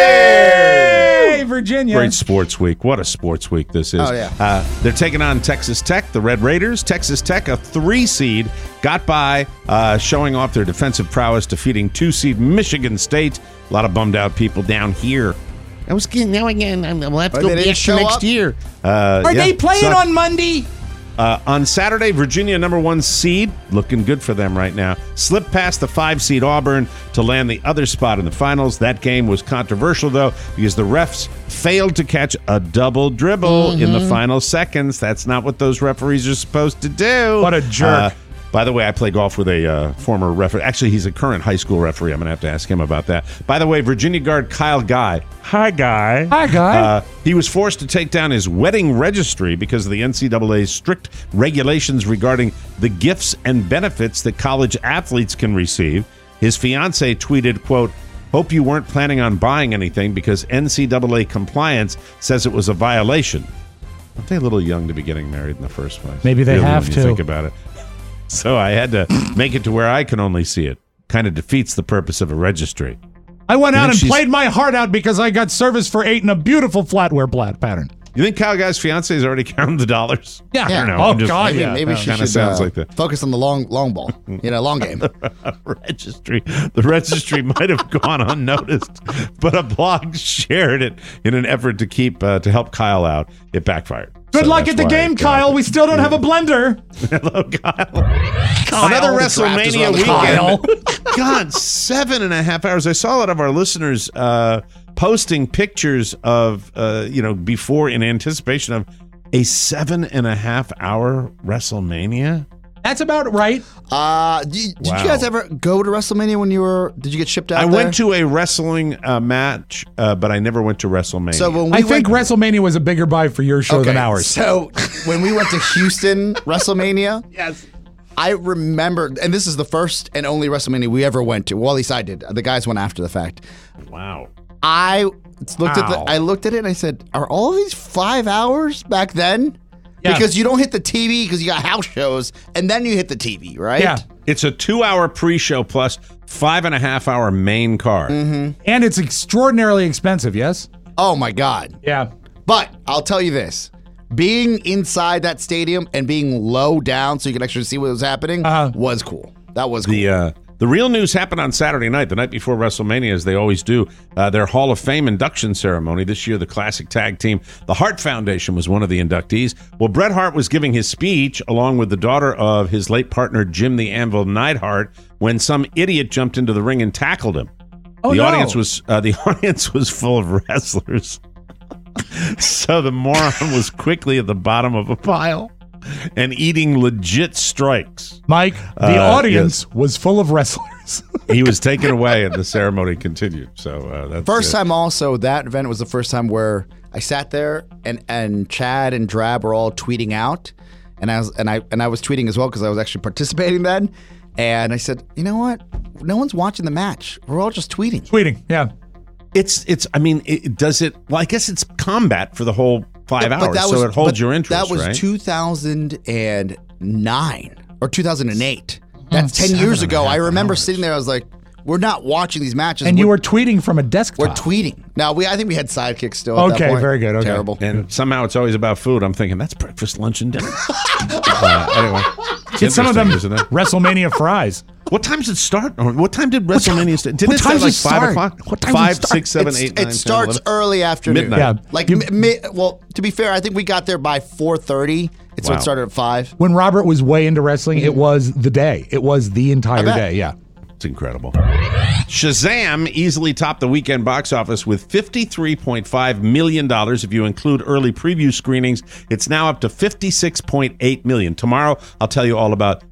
Yay, Virginia. Great sports week. What a sports week this is. Oh, yeah. Uh, they're taking on Texas Tech, the Red Raiders. Texas Tech, a three seed, got by uh, showing off their defensive prowess, defeating two seed Michigan State. A lot of bummed out people down here. I was getting now again. I'm, we'll have to Oh, go they didn't back show to next up? year. Uh, Are yeah, they playing sucked. on Monday? Uh, on Saturday, Virginia, number one seed, looking good for them right now, slipped past the five seed Auburn to land the other spot in the finals. That game was controversial, though, because the refs failed to catch a double dribble in the final seconds. That's not what those referees are supposed to do. What a jerk. Uh, by the way, I play golf with a uh, former referee. Actually, he's a current high school referee. I'm going to have to ask him about that. By the way, Virginia guard Kyle Guy. Hi, Guy. Hi, Guy. Uh, he was forced to take down his wedding registry because of the N C double A's strict regulations regarding the gifts and benefits that college athletes can receive. His fiancée tweeted, quote, "Hope you weren't planning on buying anything because N C double A compliance says it was a violation." Aren't they a little young to be getting married in the first place? Maybe they Really, have when to. you think about it. So I had to make it to where I can only see it. Kind of defeats the purpose of a registry. I went You out think and she's- played my heart out because I got service for eight in a beautiful flatware plat pattern. You think Kyle Guy's fiance has already counted the dollars? Yeah. I don't know. Oh, I'm just- God, Maybe, yeah. maybe she Kind should of sounds uh, like that. focus on the long long ball. You know, long game. registry. The registry might have gone unnoticed, but a blog shared it in an effort to keep uh, to help Kyle out. It backfired. Good So luck that's at the why game, it, uh, Kyle. We still don't have a blender. Hello, Kyle. Kyle. Another The draft is WrestleMania around the weekend. Kyle. God, seven and a half hours. I saw a lot of our listeners uh, posting pictures of, uh, you know, before in anticipation of a seven and a half hour WrestleMania. That's about right. Uh, did, did Wow. you guys ever go to WrestleMania when you were? Did you get shipped out? I there? went to a wrestling uh, match, uh, but I never went to WrestleMania. So when we I think went, WrestleMania was a bigger buy for your show than Okay, ours. So when we went to Houston WrestleMania, Yes. I remember, and this is the first and only WrestleMania we ever went to. Well, at least I did. The guys went after the fact. Wow. I looked at Wow. the, I looked at it and I said, "Are all these five hours back then?" Yeah. Because you don't hit the T V because you got house shows, and then you hit the T V, right? Yeah. It's a two-hour pre-show plus five and a half hour main card. Mm-hmm. And it's extraordinarily expensive, yes? Oh my God. Yeah. But I'll tell you this: being inside that stadium and being low down so you could actually see what was happening Uh-huh. was cool. That was cool. The uh, The real news happened on Saturday night, the night before WrestleMania, as they always do, uh, their Hall of Fame induction ceremony. This year, the classic tag team, the Hart Foundation, was one of the inductees. Well, Bret Hart was giving his speech along with the daughter of his late partner, Jim the Anvil Neidhart, when some idiot jumped into the ring and tackled him. Oh, the no. audience was uh, the audience was full of wrestlers. So the moron was quickly at the bottom of a pile and eating legit strikes. Mike, the Uh, audience yes. was full of wrestlers. He was taken away and the ceremony continued. So uh, that's First it. time also, that event was the first time where I sat there and, and Chad and Drab were all tweeting out. And I was and I and I was tweeting as well because I was actually participating then. And I said, you know what? No one's watching the match. We're all just tweeting. Tweeting, yeah. It's it's. I mean, it, does it? Well, I guess it's combat for the whole five But hours, that so was- it holds but your interest. That was right? two thousand nine or two thousand eight. That's ten seven years and a ago. half I remember sitting there. I was like, "We're not watching these matches." And we're, you were tweeting from a desktop. We're tweeting. Now we. I think we had sidekicks still. At that Okay, point. very good. Okay. Terrible. And somehow it's always about food. I'm thinking that's breakfast, lunch, and dinner. uh, anyway, it's Get some of them interesting, isn't it? WrestleMania fries. What time does it start? Or what time did WrestleMania start? Did what it time start like does it five start? o'clock? What time does it Five, start? six, seven, It's- eight, nine, it ten, starts eleven? early afternoon. Midnight. Yeah. Like mi- mi- well, to be fair, I think we got there by four thirty. It's so Wow. it started at five. When Robert was way into wrestling, it was the day. It was the entire bet. day. Yeah. It's incredible. Shazam easily topped the weekend box office with fifty-three point five million dollars. If you include early preview screenings, it's now up to fifty-six point eight million dollars. Tomorrow, I'll tell you all about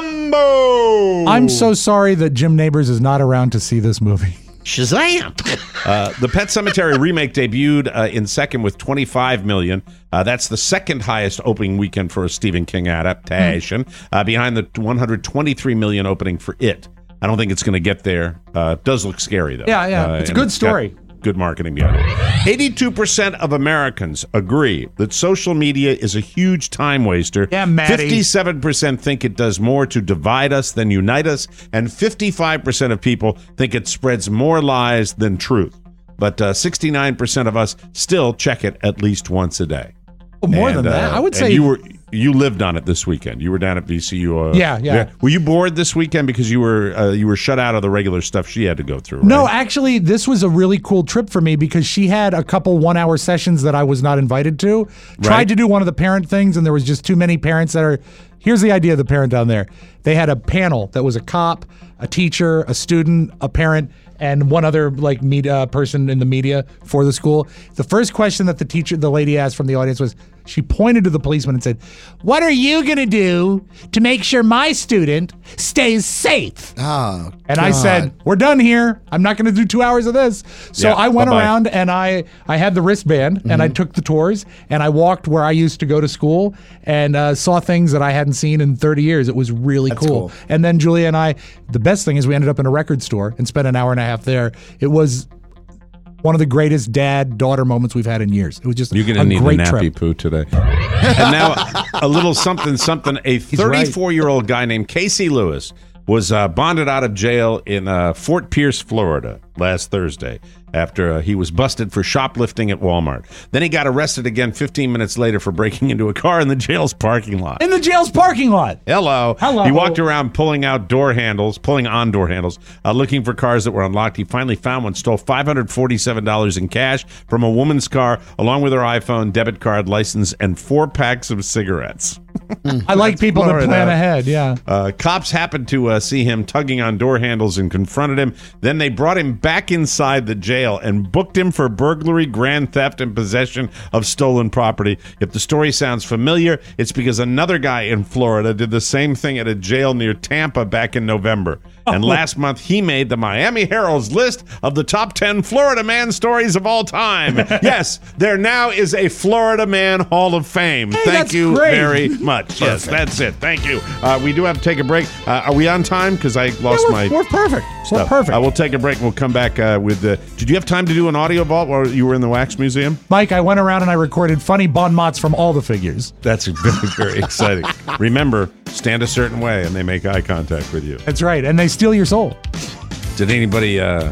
Dumbo. I'm so sorry that Jim Neighbors is not around to see this movie. Shazam! uh, the Pet Sematary remake debuted uh, in second with twenty-five million dollars. Uh, that's the second highest opening weekend for a Stephen King adaptation, uh, behind the one hundred twenty-three million dollars opening for It. I don't think it's going to get there. Uh, it does look scary, though. Yeah, yeah. Uh, It's a and good got story. Good marketing behind it. eighty-two percent of Americans agree that social media is a huge time waster. Yeah, Maddie. fifty-seven percent think it does more to divide us than unite us. And fifty-five percent of people think it spreads more lies than truth. But uh, sixty-nine percent of us still check it at least once a day. Oh, more And, than that. uh, I would and say you were you lived on it this weekend. You were down at V C U. Uh, Yeah, yeah. Were you bored this weekend because you were uh, you were shut out of the regular stuff she had to go through? No, right? actually, this was a really cool trip for me because she had a couple one hour sessions that I was not invited to. Tried Right. to do one of the parent things, and there was just too many parents that are. Here's the idea of the parent down there. They had a panel that was a cop, a teacher, a student, a parent, and one other like media person in the media for the school. The first question that the teacher, the lady asked from the audience was, she pointed to the policeman and said, "What are you going to do to make sure my student stays safe?" Oh, And I said, "We're done here. I'm not going to do two hours of this." So Yeah, I went bye-bye. around and I, I had the wristband and I took the tours and I walked where I used to go to school and uh, saw things that I hadn't seen in thirty years. It was really cool. cool. And then Julia and I, the best thing is we ended up in a record store and spent an hour and a half there. It was one of the greatest dad-daughter moments we've had in years. It was just You're going a to need the great nappy trip. poo today. And now a little something, something. A thirty-four-year-old guy named Casey Lewis was uh, bonded out of jail in uh, Fort Pierce, Florida, last Thursday after uh, he was busted for shoplifting at Walmart. Then he got arrested again fifteen minutes later for breaking into a car in the jail's parking lot. In the jail's parking lot. Hello. Hello. He walked around pulling out door handles, pulling on door handles, uh, looking for cars that were unlocked. He finally found one, stole five hundred forty-seven dollars in cash from a woman's car, along with her iPhone, debit card, license, and four packs of cigarettes. I like people that Florida. plan ahead. Yeah. Uh, cops happened to uh, see him tugging on door handles and confronted him. Then they brought him back inside the jail and booked him for burglary, grand theft, and possession of stolen property. If the story sounds familiar, it's because another guy in Florida did the same thing at a jail near Tampa back in November. And last month, he made the Miami Herald's list of the top ten Florida man stories of all time. Yes, there now is a Florida Man Hall of Fame. Hey, Thank that's you great. very much. Yes, that's it. Thank you. Uh, we do have to take a break. Uh, are we on time? Because I lost Yeah, we're, my we're perfect. We're stuff. perfect. Uh, we'll take a break and we'll come back uh, with the. Did you have time to do an audio vault while you were in the Wax Museum? Mike, I went around and I recorded funny bon mots from all the figures. That's very, very exciting. Remember, stand a certain way and they make eye contact with you. That's right. And they steal your soul. Did anybody uh,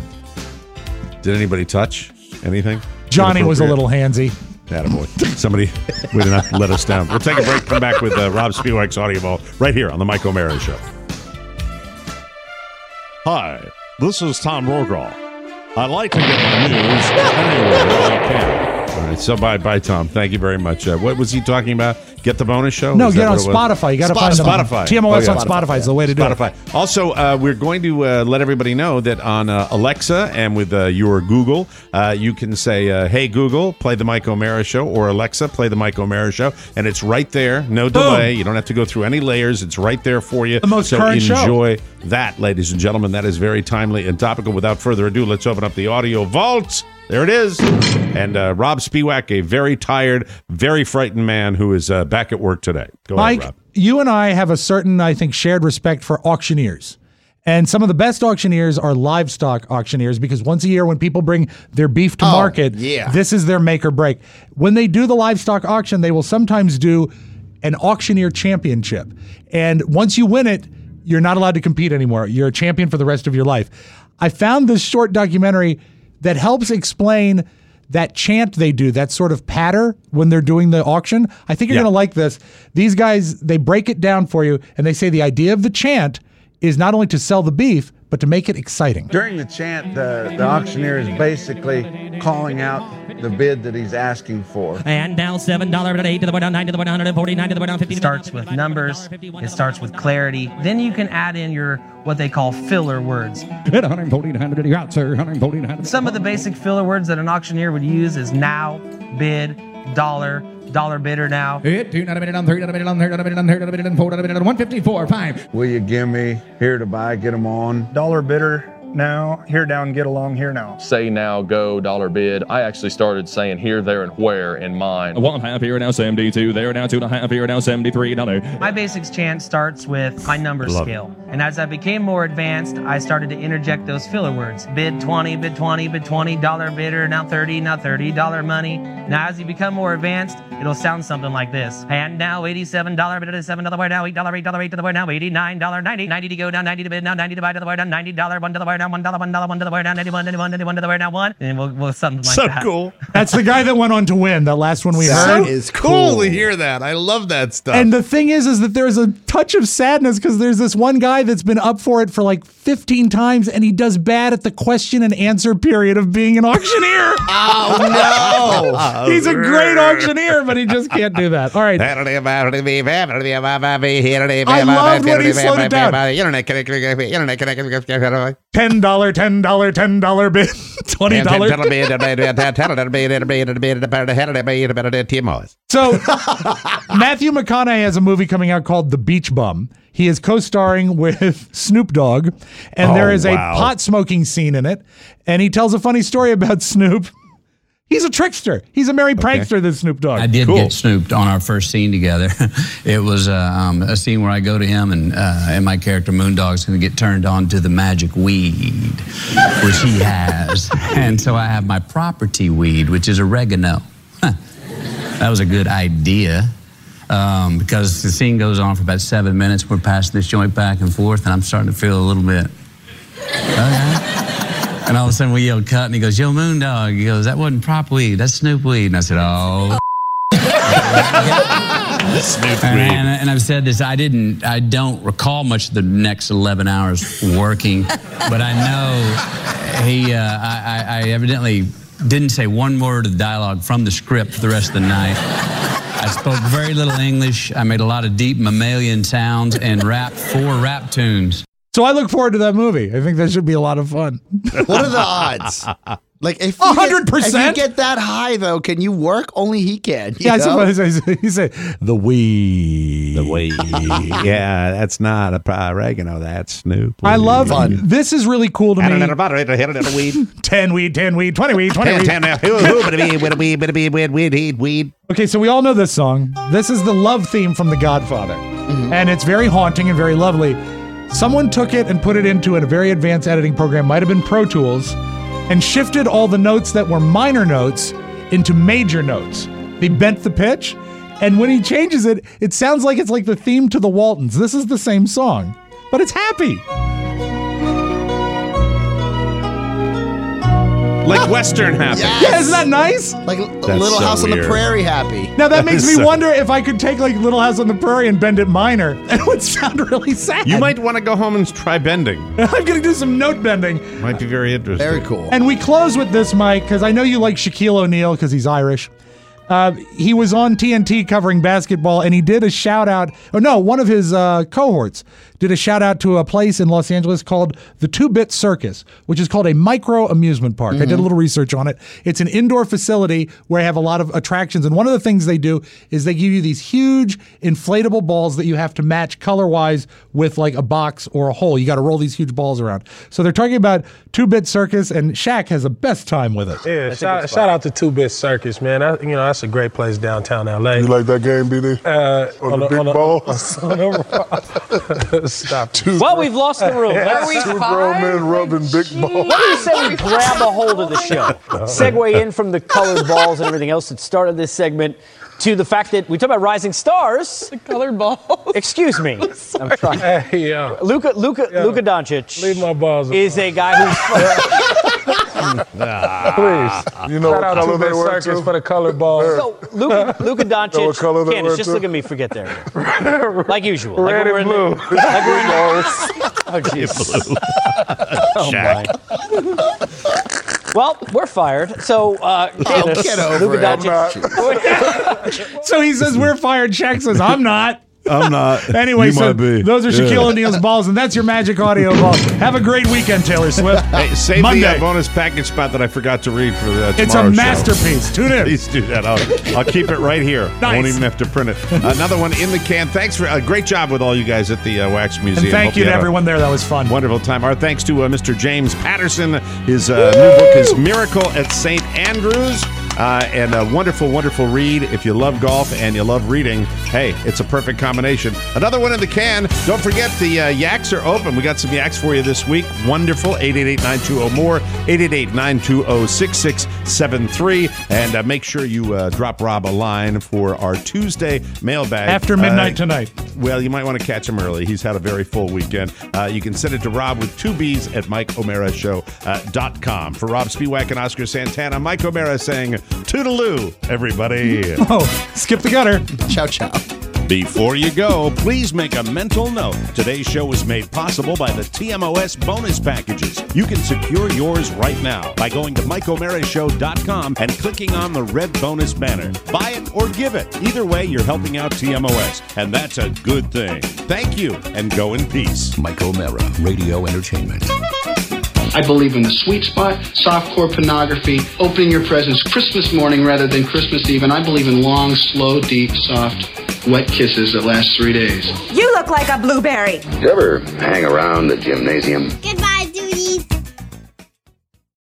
did anybody touch anything? Johnny was a Inappropriate? little handsy. Attaboy. Somebody would not let us down. We'll take a break, come back with uh, Rob Spiewak's audio vault right here on the Mike O'Mara Show. Hi, this is Tom Rogal. I like to get the news anywhere I can. All right, so bye, bye, Tom. Thank you very much. Uh, what was he talking about? Get the bonus show? No, Is get that on what it was? Spotify. You got to find them. Spotify. T M O S Oh, yeah. on Spotify is the way to do Spotify. it. Also, uh, we're going to uh, let everybody know that on uh, Alexa and with uh, your Google, uh, you can say, uh, "Hey Google, play the Mike O'Mara Show," or "Alexa, play the Mike O'Mara Show," and it's right there, no delay. You don't have to go through any layers. It's right there for you. The most so current show. enjoy that, ladies and gentlemen. That is very timely and topical. Without further ado, let's open up the audio vault. There it is. And uh, Rob Spiewak, a very tired, very frightened man who is uh, back at work today. Go Mike, ahead, Rob. you and I have a certain, I think, shared respect for auctioneers. And some of the best auctioneers are livestock auctioneers because once a year when people bring their beef to Oh, market, yeah. this is their make or break. When they do the livestock auction, they will sometimes do an auctioneer championship. And once you win it, you're not allowed to compete anymore. You're a champion for the rest of your life. I found this short documentary that helps explain that chant they do, that sort of patter when they're doing the auction. I think you're Yeah. going to like this. These guys, they break it down for you, and they say the idea of the chant is not only to sell the beef, but to make it exciting. During the chant, the, the auctioneer is basically calling out the bid that he's asking for. And now seven dollars, eight to the board down, nine to the board down, one hundred forty-nine to the board down, fifty. It starts with numbers. It starts with clarity. Then you can add in your what they call filler words. one forty-nine out, sir. one forty-nine. Some of the basic filler words that an auctioneer would use is now, bid, dollar, dollar bidder now. Two, not a minute on three, not a minute on third, not a minute on third, not a minute on four, not a minute on one fifty-four, five. Will you give me here to buy, get them on? Dollar bidder now, here down, get along, here now. Say now, go, dollar bid. I actually started saying here, there, and where in mine. One half here now, seventy-two. There now, two and a half here now, seventy-three. Dollar. My basics chant starts with my number Love scale. And as I became more advanced, I started to interject those filler words. Bid twenty, bid twenty, bid twenty, dollar bidder, now thirty, now thirty, dollar money. Now as you become more advanced, it'll sound something like this. And now eighty-seven dollars, bid to seven dollar word now, eight dollar, eight dollar, eight to the word now, eighty-nine dollars, ninety, ninety to go down, ninety to bid now, ninety to buy to the word down, ninety dollars, one to the word down, one dollar, one dollar, one to the word down, ninety-one, ninety-one, ninety-one to the word down, one. And we'll, we'll something like So that. cool. That's the guy that went on to win, that last one we That heard. is cool to hear that. I love that stuff. And the thing is, is that there's a touch of sadness because there's this one guy that's been up for it for like fifteen times, and he does bad at the question and answer period of being an auctioneer. Oh, no. He's a great auctioneer, but he just can't do that. All right. I loved when he slowed it down. ten dollar, ten dollar, ten dollar bid, twenty dollars. So Matthew McConaughey has a movie coming out called The Beach Bum. He is co-starring with Snoop Dogg, and Oh, there is wow. a pot smoking scene in it. And he tells a funny story about Snoop. He's a trickster. He's a merry prankster, this Snoop Dogg. I did Cool. get snooped on our first scene together. It was uh, um, a scene where I go to him, and uh, and my character Moondog's going to get turned on to the magic weed, which he has, and so I have my property weed, which is oregano. Huh. That was a good idea. Um, because the scene goes on for about seven minutes. We're passing this joint back and forth, and I'm starting to feel a little bit. Okay. And all of a sudden we yelled cut, and he goes, "Yo, Moondog." He goes, "That wasn't prop weed, that's Snoop weed." And I said, "Oh." Snoop and, weed. and, and I've said this, I didn't, I don't recall much of the next eleven hours working, but I know he, uh, I, I, I evidently didn't say one word of the dialogue from the script for the rest of the night. I spoke very little English. I made a lot of deep mammalian sounds and rapped four rap tunes. So I look forward to that movie. I think that should be a lot of fun. What are the odds? Like if A you get- hundred percent? If you get that high though, can you work? Only he can. you Yeah, I know? suppose he said the weed. The weed. Yeah, that's not a pie oregano. That's Snoop. I love Fun. This is really cool to me. weed. ten weed, ten weed, twenty weed, twenty weed. weed. Okay, so we all know this song. This is the love theme from The Godfather. And it's very haunting and very lovely. Someone took it and put it into a very advanced editing program, might have been Pro Tools, and shifted all the notes that were minor notes into major notes. They bent the pitch, and when he changes it, it sounds like it's like the theme to the Waltons. This is the same song, but it's happy. Like Western happy. Yes. Yeah, isn't that nice? Like That's Little so House on the weird. Prairie happy. Now that, That makes is me so- wonder if I could take like Little House on the Prairie and bend it minor. It would sound really sad. You might want to go home and try bending. I'm going to do some note bending. Might be very interesting. Very cool. And we close with this, Mike, because I know you like Shaquille O'Neal because he's Irish. Uh, he was on T N T covering basketball, and he did a shout out. Oh no, one of his uh, cohorts did a shout out to a place in Los Angeles called the Two Bit Circus, which is called a micro amusement park. Mm-hmm. I did a little research on it. It's an indoor facility where they have a lot of attractions, and one of the things they do is they give you these huge inflatable balls that you have to match color wise with like a box or a hole. You got to roll these huge balls around. So they're talking about Two Bit Circus, and Shaq has the best time with it. Yeah, shout, shout out to Two Bit Circus, man. I, you know, that's a great place downtown L A. You like that game, B D? Uh, on, the a, big on a, balls? On a, stop. Two well, we've lost the room. Yeah. Are we Two five? grown men rubbing big balls. What do you say we grab a hold of the show? Segue in from the colored balls and everything else that started this segment to the fact that we talk about rising stars. The colored balls. Excuse me. I'm, I'm trying. Hey, yo. Luka Luka Yo. Luka Doncic. Leave my balls alone. Is a guy who's. Please. You know Shout what out color to they the were, circus too? for the colored balls. So Luka Luka Know what color Doncic. they Candace, were, just too? look at me. Forget there. Like usual. Like Red when and we're in blue. the- like we're in the- Oh jeez. Oh my. Well, we're fired. So, uh, Candace, get over Luka it. Doncic. So he says we're fired. Shaq says I'm not. I'm not. Anyway, You so might be. those are Shaquille Yeah. O'Neal's balls, and that's your Magic Audio Ball. Have a great weekend, Taylor Swift. Hey, save Monday. the uh, bonus package spot that I forgot to read for the It's a tomorrow's show. masterpiece. Tune in. Please do that. I'll, I'll keep it right here. I won't Nice. even have to print it. Another one in the can. Thanks for a uh, great job with all you guys at the uh, Wax Museum. And thank Hope you to had a everyone there. That was fun. Wonderful time. Our thanks to uh, Mister James Patterson. His uh, new book is Miracle at Saint Andrews. Uh, and a wonderful, wonderful read. If you love golf and you love reading, hey, it's a perfect combination. Another one in the can. Don't forget the uh, Yaks are open. We got some Yaks for you this week. Wonderful. eight eight eight, nine two zero, more. eight eight eight, nine two zero, six six seven three. And uh, make sure you uh, drop Rob a line for our Tuesday mailbag. After midnight Uh, tonight. Well, you might want to catch him early. He's had a very full weekend. Uh, you can send it to Rob with two B's at Mike O'Mara Show dot com. For Rob Spiewak and Oscar Santana, Mike O'Mara saying toodaloo, everybody. Oh, skip the gutter. Ciao, ciao. Before you go, please make a mental note. Today's show was made possible by the T M O S bonus packages. You can secure yours right now by going to Mike O'Mara Show dot com and clicking on the red bonus banner. Buy it or give it. Either way, you're helping out T M O S, and that's a good thing. Thank you, and go in peace. Mike O'Mara, Radio Entertainment. I believe in the sweet spot, softcore pornography, opening your presents Christmas morning rather than Christmas Eve, and I believe in long, slow, deep, soft, wet kisses that last three days. You look like a blueberry. You ever hang around the gymnasium?